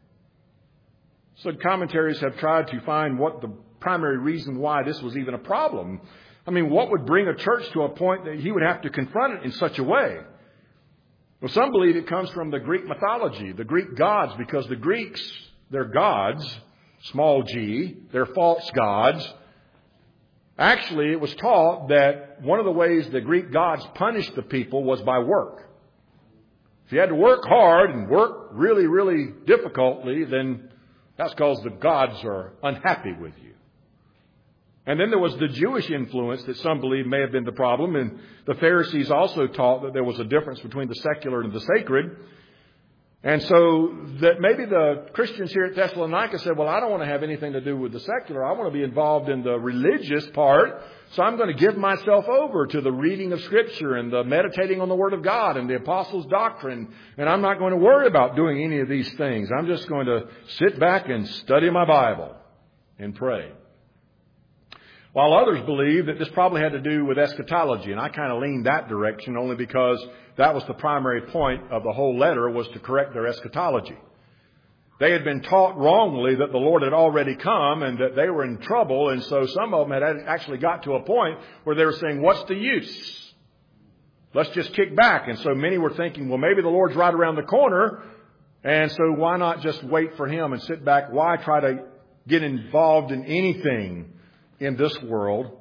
So commentaries have tried to find what the primary reason why this was even a problem. I mean, what would bring a church to a point that he would have to confront it in such a way? Well, some believe it comes from the Greek mythology, the Greek gods, because the Greeks, their gods, small g, they're false gods. Actually, it was taught that one of the ways the Greek gods punished the people was by work. If you had to work hard and work really, really difficultly, then that's because the gods are unhappy with you. And then there was the Jewish influence that some believe may have been the problem. And the Pharisees also taught that there was a difference between the secular and the sacred. And so that maybe the Christians here at Thessalonica said, well, I don't want to have anything to do with the secular. I want to be involved in the religious part. So I'm going to give myself over to the reading of Scripture and the meditating on the Word of God and the Apostles' doctrine. And I'm not going to worry about doing any of these things. I'm just going to sit back and study my Bible and pray. While others believe that this probably had to do with eschatology, and I kind of leaned that direction only because that was the primary point of the whole letter, was to correct their eschatology. They had been taught wrongly that the Lord had already come and that they were in trouble, and so some of them had actually got to a point where they were saying, what's the use? Let's just kick back. And so many were thinking, well, maybe the Lord's right around the corner, and so why not just wait for Him and sit back? Why try to get involved in anything in this world?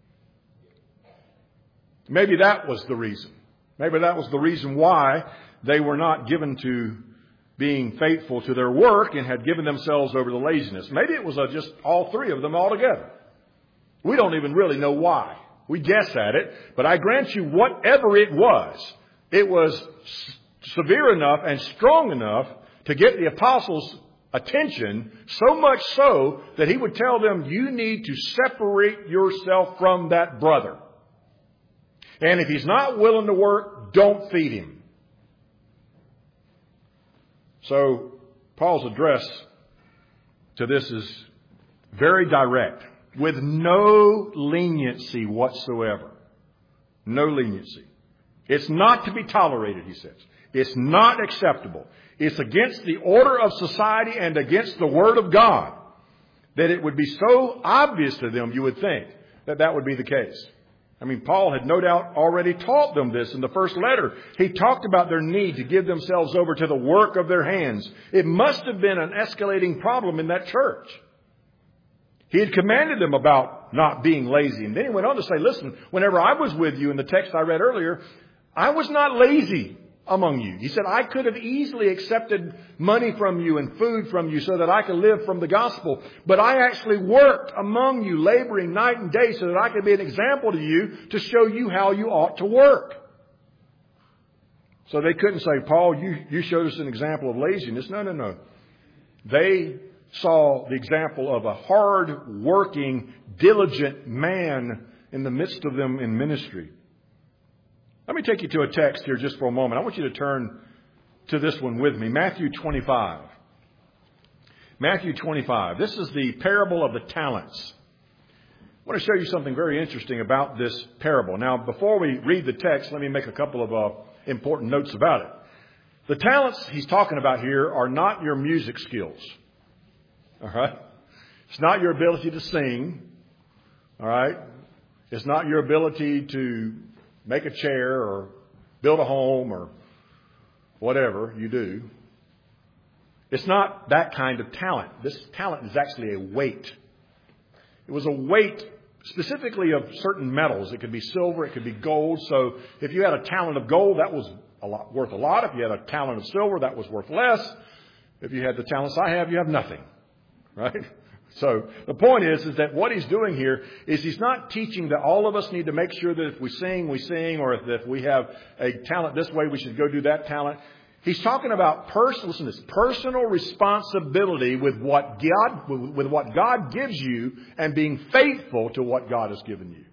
Maybe that was the reason. Maybe that was the reason why they were not given to being faithful to their work and had given themselves over to laziness. Maybe it was just all three of them all together. We don't even really know why. We guess at it, but I grant you, whatever it was severe enough and strong enough to get the apostles' attention, so much so that he would tell them, you need to separate yourself from that brother. And if he's not willing to work, don't feed him. So Paul's address to this is very direct, with no leniency whatsoever. No leniency. It's not to be tolerated, he says. It's not acceptable. It's against the order of society and against the Word of God that it would be so obvious to them, you would think, that that would be the case. I mean, Paul had no doubt already taught them this in the first letter. He talked about their need to give themselves over to the work of their hands. It must have been an escalating problem in that church. He had commanded them about not being lazy. And then he went on to say, listen, whenever I was with you in the text I read earlier, I was not lazy among you. He said, I could have easily accepted money from you and food from you so that I could live from the gospel. But I actually worked among you, laboring night and day so that I could be an example to you to show you how you ought to work. So they couldn't say, Paul, you showed us an example of laziness. No. They saw the example of a hard-working, diligent man in the midst of them in ministry. Let me take you to a text here just for a moment. I want you to turn to this one with me. Matthew 25. Matthew 25. This is the parable of the talents. I want to show you something very interesting about this parable. Now, before we read the text, let me make a couple of important notes about it. The talents he's talking about here are not your music skills. All right? It's not your ability to sing. All right? It's not your ability to make a chair or build a home or whatever you do. It's not that kind of talent. This talent is actually a weight. It was a weight specifically of certain metals. It could be silver, it could be gold. So if you had a talent of gold, that was worth a lot. If you had a talent of silver, that was worth less. If you had the talents I have, you have nothing. Right? So the point is that what he's doing here is he's not teaching that all of us need to make sure that if we sing, or if we have a talent this way, we should go do that talent. He's talking about personal responsibility with what God gives you and being faithful to what God has given you.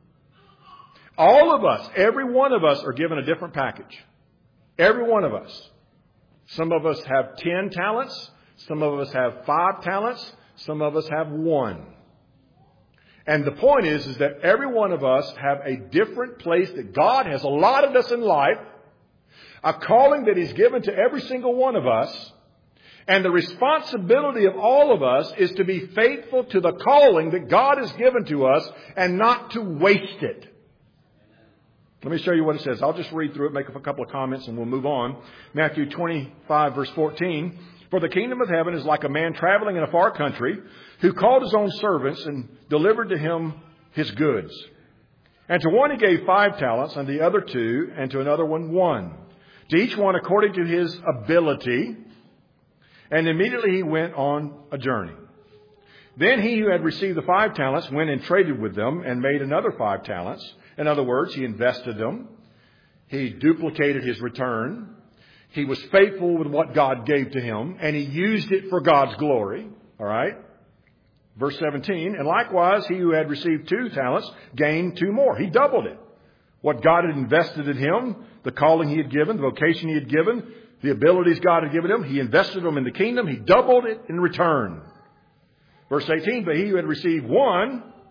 All of us, every one of us are given a different package. Every one of us. Some of us have 10 talents. Some of us have 5 talents. Some of us have 1. And the point is that every one of us have a different place that God has allotted us in life, a calling that He's given to every single one of us. And the responsibility of all of us is to be faithful to the calling that God has given to us and not to waste it. Let me show you what it says. I'll just read through it, make a couple of comments, and we'll move on. Matthew 25, verse 14. For the kingdom of heaven is like a man traveling in a far country who called his own servants and delivered to him his goods. And to one he gave 5 talents, and the other 2, and to another 1. To each one according to his ability. And immediately he went on a journey. Then he who had received the 5 talents went and traded with them and made another 5 talents. In other words, he invested them. He duplicated his return. He was faithful with what God gave to him, and he used it for God's glory. All right? Verse 17, and likewise he who had received 2 talents gained 2 more. He doubled it. What God had invested in him, the calling he had given, the vocation he had given, the abilities God had given him, he invested them in the kingdom. He doubled it in return. Verse 18, but he who had received 1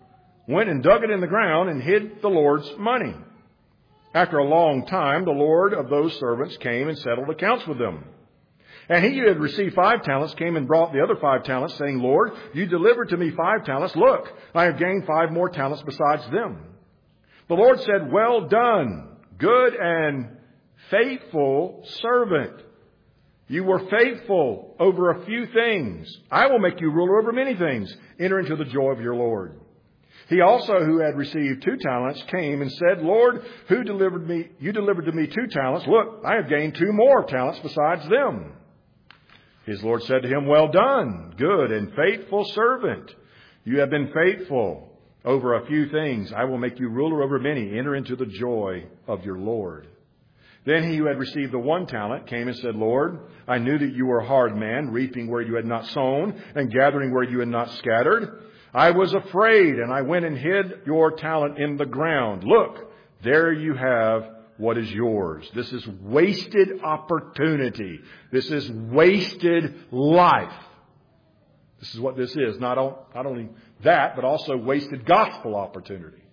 went and dug it in the ground and hid the Lord's money. After a long time, the Lord of those servants came and settled accounts with them. And he who had received 5 talents came and brought the other 5 talents, saying, Lord, you delivered to me 5 talents. Look, I have gained 5 more talents besides them. The Lord said, well done, good and faithful servant. You were faithful over a few things. I will make you ruler over many things. Enter into the joy of your Lord. He also, who had received 2 talents, came and said, Lord, you delivered to me 2 talents. Look, I have gained 2 more talents besides them. His Lord said to him, well done, good and faithful servant. You have been faithful over a few things. I will make you ruler over many. Enter into the joy of your Lord. Then he who had received the 1 talent came and said, Lord, I knew that you were a hard man, reaping where you had not sown and gathering where you had not scattered. I was afraid, and I went and hid your talent in the ground. Look, there you have what is yours. This is wasted opportunity. This is wasted life. This is what this is. Not only that, but also wasted gospel opportunity.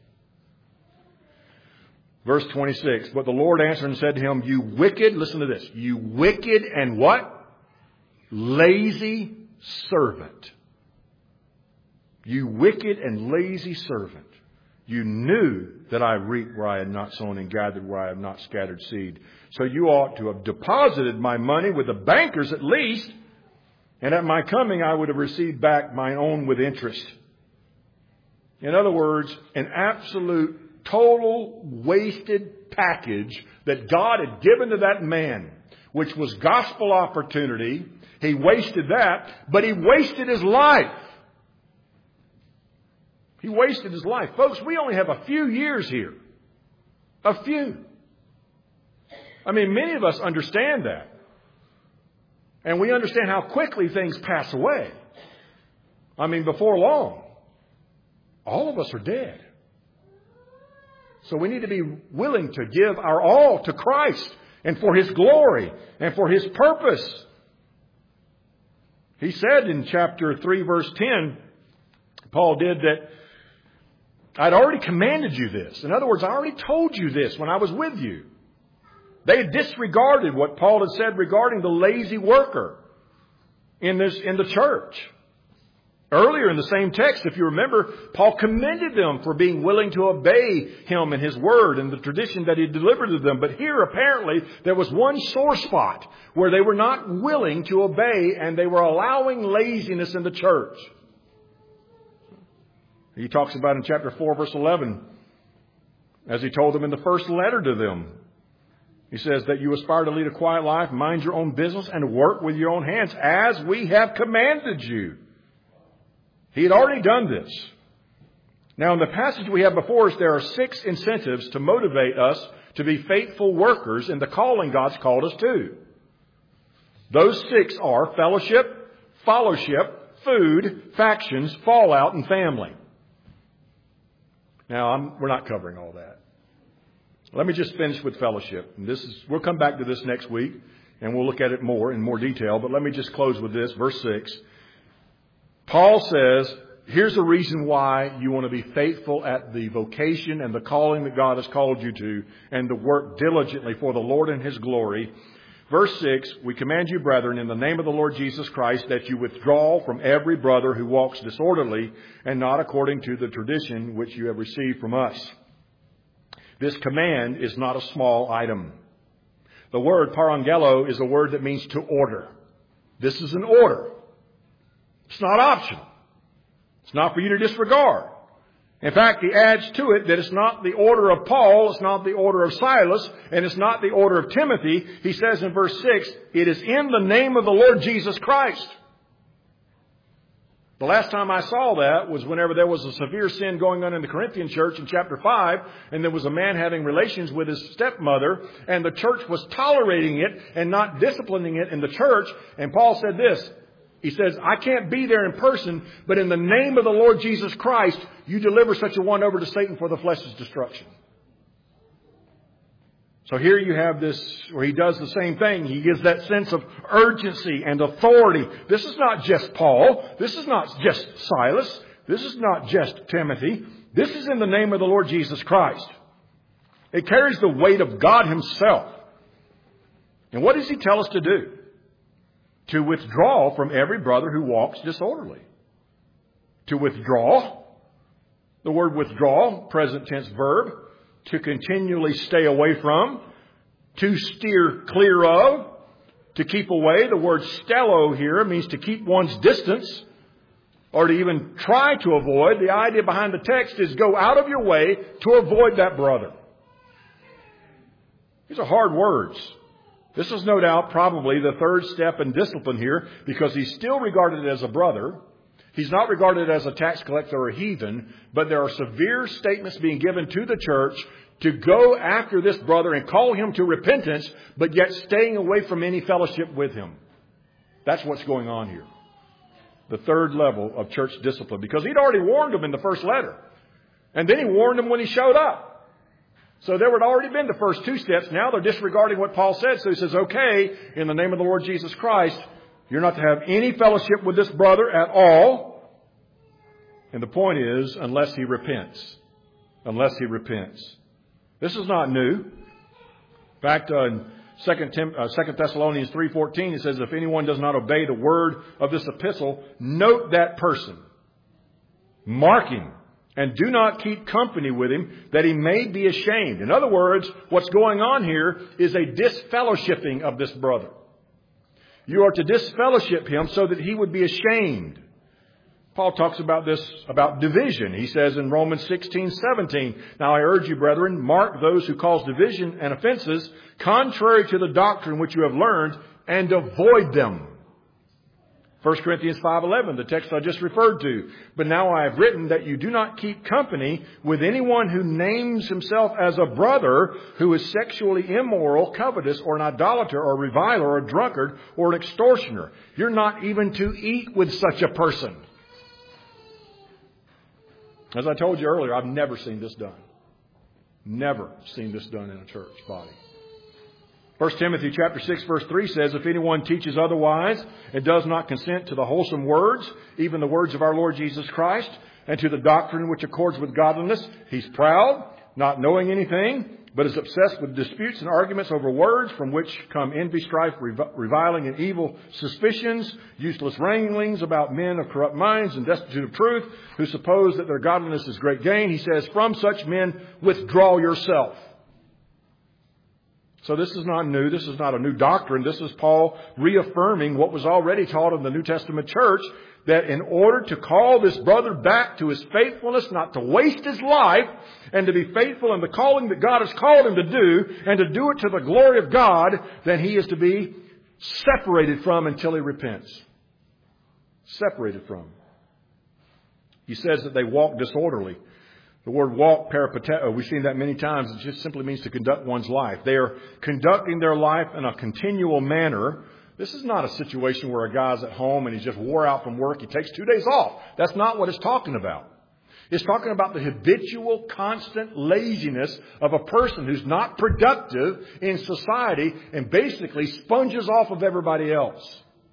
Verse 26, but the Lord answered and said to him, you wicked, listen to this, you wicked and what? Lazy servant. You wicked and lazy servant. You knew that I reaped where I had not sown and gathered where I have not scattered seed. So you ought to have deposited my money with the bankers at least, and at my coming I would have received back mine own with interest. In other words, an absolute, total, wasted package that God had given to that man, which was gospel opportunity. He wasted that, but he wasted his life. He wasted his life. Folks, we only have a few years here. A few. I mean, many of us understand that. And we understand how quickly things pass away. I mean, before long, all of us are dead. So we need to be willing to give our all to Christ and for His glory and for His purpose. He said in chapter 3, verse 10, Paul did that, I'd already commanded you this. In other words, I already told you this when I was with you. They had disregarded what Paul had said regarding the lazy worker in the church. Earlier in the same text, if you remember, Paul commended them for being willing to obey him and his word and the tradition that he delivered to them. But here, apparently, there was one sore spot where they were not willing to obey and they were allowing laziness in the church. He talks about in chapter 4, verse 11, as he told them in the first letter to them. He says that you aspire to lead a quiet life, mind your own business, and work with your own hands as we have commanded you. He had already done this. Now, in the passage we have before us, there are 6 incentives to motivate us to be faithful workers in the calling God's called us to. Those 6 are fellowship, fellowship, food, factions, fallout, and family. Now, we're not covering all that. Let me just finish with fellowship. And we'll come back to this next week, and we'll look at it in more detail. But let me just close with this, verse 6. Paul says, here's the reason why you want to be faithful at the vocation and the calling that God has called you to, and to work diligently for the Lord and His glory. Verse 6, we command you, brethren, in the name of the Lord Jesus Christ, that you withdraw from every brother who walks disorderly and not according to the tradition which you have received from us. This command is not a small item. The word parangelo is a word that means to order. This is an order. It's not optional. It's not for you to disregard. In fact, he adds to it that it's not the order of Paul, it's not the order of Silas, and it's not the order of Timothy. He says in verse 6, it is in the name of the Lord Jesus Christ. The last time I saw that was whenever there was a severe sin going on in the Corinthian church in chapter 5, and there was a man having relations with his stepmother, and the church was tolerating it and not disciplining it in the church. And Paul said this, he says, I can't be there in person, but in the name of the Lord Jesus Christ, you deliver such a one over to Satan for the flesh's destruction. So here you have this, where he does the same thing. He gives that sense of urgency and authority. This is not just Paul. This is not just Silas. This is not just Timothy. This is in the name of the Lord Jesus Christ. It carries the weight of God Himself. And what does He tell us to do? To withdraw from every brother who walks disorderly. To withdraw. The word withdraw, present tense verb. To continually stay away from. To steer clear of. To keep away. The word stello here means to keep one's distance. Or to even try to avoid. The idea behind the text is go out of your way to avoid that brother. These are hard words. This is no doubt probably the third step in discipline here, because he's still regarded as a brother. He's not regarded as a tax collector or a heathen, but there are severe statements being given to the church to go after this brother and call him to repentance, but yet staying away from any fellowship with him. That's what's going on here. The third level of church discipline, because he'd already warned them in the first letter. And then he warned them when he showed up. So there had already been the first two steps. Now they're disregarding what Paul said. So he says, okay, in the name of the Lord Jesus Christ, you're not to have any fellowship with this brother at all. And the point is, unless he repents. Unless he repents. This is not new. In fact, in 2 Thessalonians 3:14, it says, if anyone does not obey the word of this epistle, note that person. Mark him. And do not keep company with him, that he may be ashamed. In other words, what's going on here is a disfellowshipping of this brother. You are to disfellowship him so that he would be ashamed. Paul talks about this, about division. He says in Romans 16:17, now I urge you, brethren, mark those who cause division and offenses, contrary to the doctrine which you have learned, and avoid them. 1 Corinthians 5:11, the text I just referred to. But now I have written that you do not keep company with anyone who names himself as a brother who is sexually immoral, covetous, or an idolater, or a reviler, or a drunkard, or an extortioner. You're not even to eat with such a person. As I told you earlier, I've never seen this done. Never seen this done in a church body. 1 Timothy chapter 6 verse 3 says, if anyone teaches otherwise and does not consent to the wholesome words, even the words of our Lord Jesus Christ, and to the doctrine which accords with godliness, he's proud, not knowing anything, but is obsessed with disputes and arguments over words, from which come envy, strife, reviling, and evil suspicions, useless wranglings about men of corrupt minds and destitute of truth, who suppose that their godliness is great gain. He says, from such men withdraw yourself. So this is not new. This is not a new doctrine. This is Paul reaffirming what was already taught in the New Testament church, that in order to call this brother back to his faithfulness, not to waste his life, and to be faithful in the calling that God has called him to do, and to do it to the glory of God, then he is to be separated from until he repents. Separated from. He says that they walk disorderly. The word walk, peripateo, we've seen that many times. It just simply means to conduct one's life. They are conducting their life in a continual manner. This is not a situation where a guy's at home and he's just wore out from work. He takes 2 days off. That's not what it's talking about. It's talking about the habitual, constant laziness of a person who's not productive in society and basically sponges off of everybody else.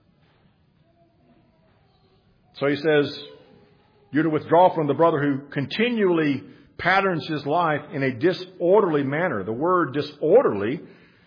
So he says, you're to withdraw from the brother who continually patterns his life in a disorderly manner. The word disorderly,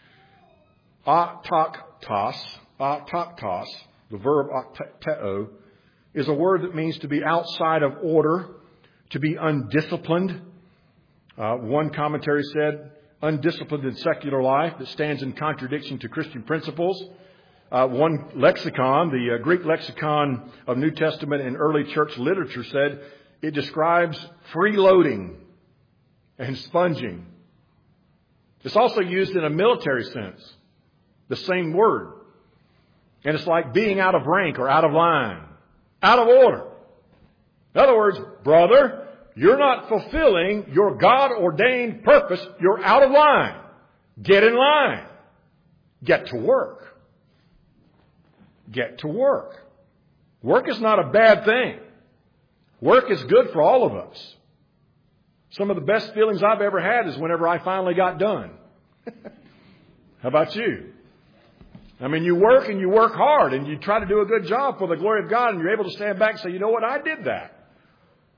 ataktos, the verb akteo, is a word that means to be outside of order, to be undisciplined. One commentary said, undisciplined in secular life that stands in contradiction to Christian principles. One lexicon, the Greek lexicon of New Testament and early church literature, said it describes freeloading and sponging. It's also used in a military sense, the same word. And it's like being out of rank or out of line, out of order. In other words, brother, you're not fulfilling your God-ordained purpose. You're out of line. Get in line. Get to work. Get to work. Work is not a bad thing. Work is good for all of us. Some of the best feelings I've ever had is whenever I finally got done. How about you? I mean, you work and you work hard and you try to do a good job for the glory of God, and you're able to stand back and say, you know what, I did that.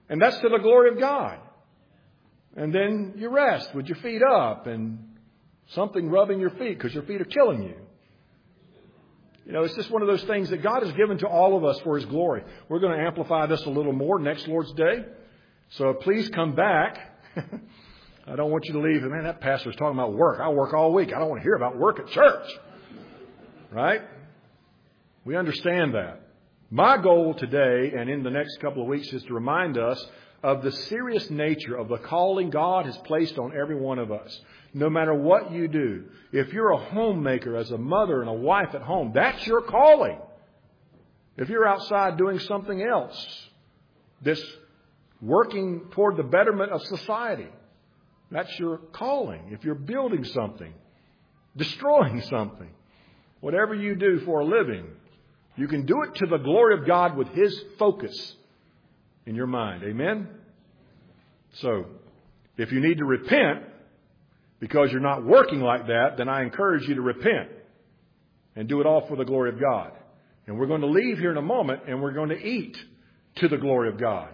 And that's to the glory of God. And then you rest with your feet up and something rubbing your feet because your feet are killing you. You know, it's just one of those things that God has given to all of us for His glory. We're going to amplify this a little more next Lord's Day. So please come back. I don't want you to leave. Man, that pastor's talking about work. I work all week. I don't want to hear about work at church. Right? We understand that. My goal today and in the next couple of weeks is to remind us of the serious nature of the calling God has placed on every one of us. No matter what you do, if you're a homemaker, as a mother and a wife at home, that's your calling. If you're outside doing something else that's working toward the betterment of society, that's your calling. If you're building something, destroying something, whatever you do for a living, you can do it to the glory of God with His focus in your mind. Amen? So, if you need to repent because you're not working like that, then I encourage you to repent and do it all for the glory of God. And we're going to leave here in a moment and we're going to eat to the glory of God.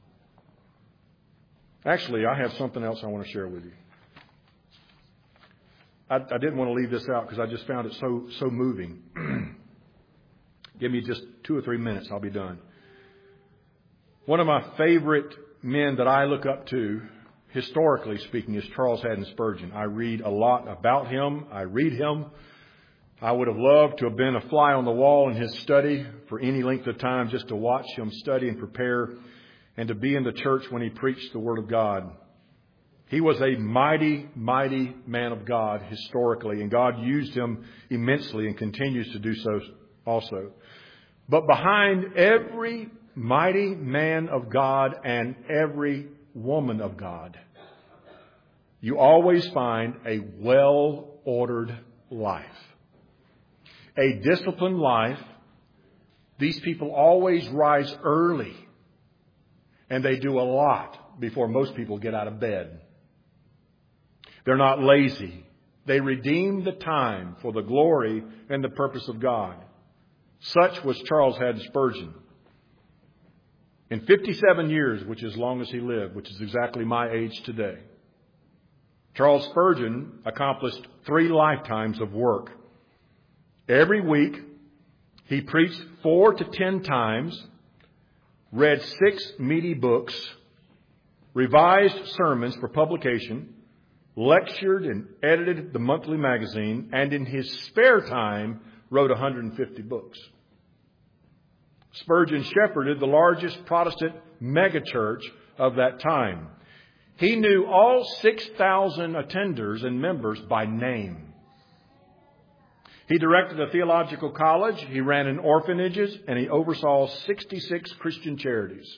Actually, I have something else I want to share with you. I didn't want to leave this out because I just found it so moving. Give me just 2 or 3 minutes. I'll be done. One of my favorite men that I look up to, historically speaking, is Charles Haddon Spurgeon. I read a lot about him. I read him. I would have loved to have been a fly on the wall in his study for any length of time just to watch him study and prepare and to be in the church when he preached the Word of God. He was a mighty, mighty man of God historically, and God used him immensely and continues to do so also. But behind every mighty man of God and every woman of God, you always find a well-ordered life. A disciplined life. These people always rise early, and they do a lot before most people get out of bed. They're not lazy. They redeem the time for the glory and the purpose of God. Such was Charles Haddon Spurgeon. In 57 years, which is as long as he lived, which is exactly my age today, Charles Spurgeon accomplished 3 lifetimes of work. Every week, he preached 4 to 10 times, read 6 meaty books, revised sermons for publication, lectured and edited the monthly magazine, and in his spare time wrote 150 books. Spurgeon shepherded the largest Protestant megachurch of that time. He knew all 6,000 attenders and members by name. He directed a theological college, he ran in orphanages, and he oversaw 66 Christian charities.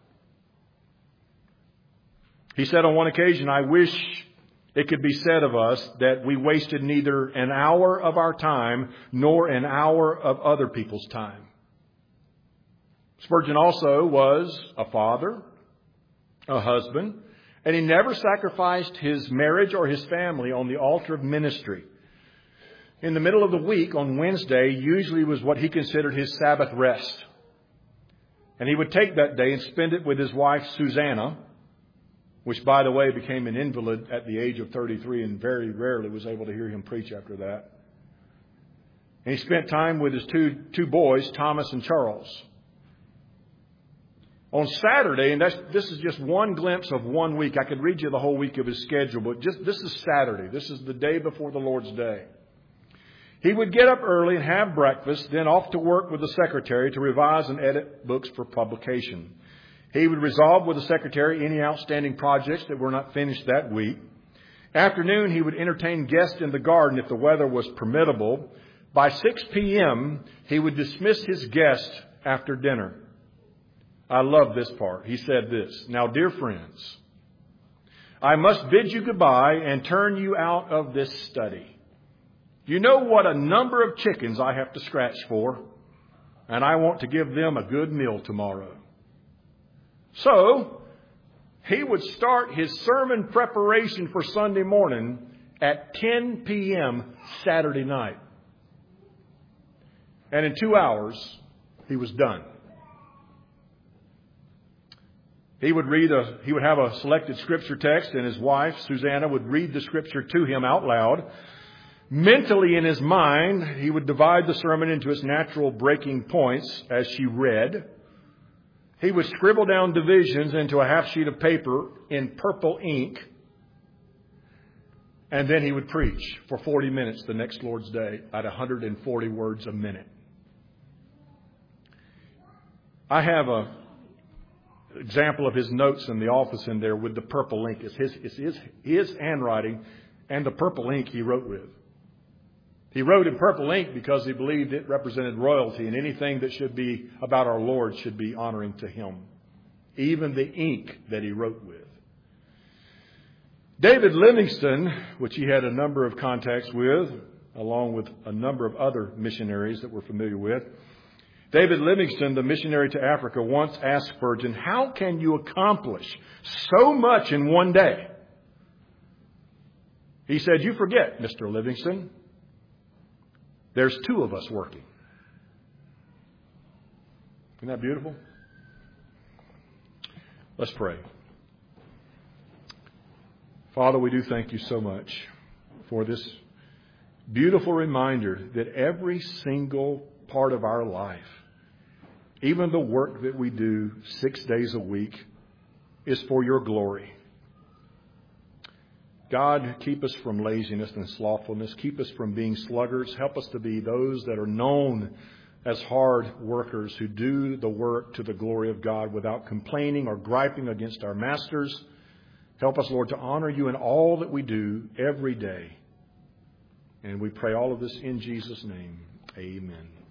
He said on one occasion, "I wish it could be said of us that we wasted neither an hour of our time nor an hour of other people's time." Spurgeon also was a father, a husband, and he never sacrificed his marriage or his family on the altar of ministry. In the middle of the week, on Wednesday, usually was what he considered his Sabbath rest. And he would take that day and spend it with his wife, Susanna, which, by the way, became an invalid at the age of 33 and very rarely was able to hear him preach after that. And he spent time with his two boys, Thomas and Charles. On Saturday, and this is just one glimpse of one week. I could read you the whole week of his schedule, but this is Saturday. This is the day before the Lord's Day. He would get up early and have breakfast, then off to work with the secretary to revise and edit books for publication. He would resolve with the secretary any outstanding projects that were not finished that week. Afternoon, he would entertain guests in the garden if the weather was permittable. By 6 p.m., he would dismiss his guests after dinner. I love this part. He said this, "Now, dear friends, I must bid you goodbye and turn you out of this study. You know what a number of chickens I have to scratch for, and I want to give them a good meal tomorrow." So, he would start his sermon preparation for Sunday morning at 10 p.m. Saturday night. And in 2 hours, he was done. He would have a selected scripture text, and his wife, Susanna, would read the scripture to him out loud. Mentally in his mind, he would divide the sermon into its natural breaking points as she read. He would scribble down divisions into a half sheet of paper in purple ink. And then he would preach for 40 minutes the next Lord's Day at 140 words a minute. I have a example of his notes in the office in there with the purple ink. It's his handwriting and the purple ink he wrote with. He wrote in purple ink because he believed it represented royalty, and anything that should be about our Lord should be honoring to him. Even the ink that he wrote with. David Livingstone, which he had a number of contacts with, along with a number of other missionaries that we're familiar with. David Livingstone, the missionary to Africa, once asked Spurgeon, "How can you accomplish so much in one day?" He said, "You forget, Mr. Livingstone, there's two of us working." Isn't that beautiful? Let's pray. Father, we do thank you so much for this beautiful reminder that every single part of our life, even the work that we do 6 days a week, is for your glory. God, keep us from laziness and slothfulness. Keep us from being sluggards. Help us to be those that are known as hard workers who do the work to the glory of God without complaining or griping against our masters. Help us, Lord, to honor you in all that we do every day. And we pray all of this in Jesus' name. Amen.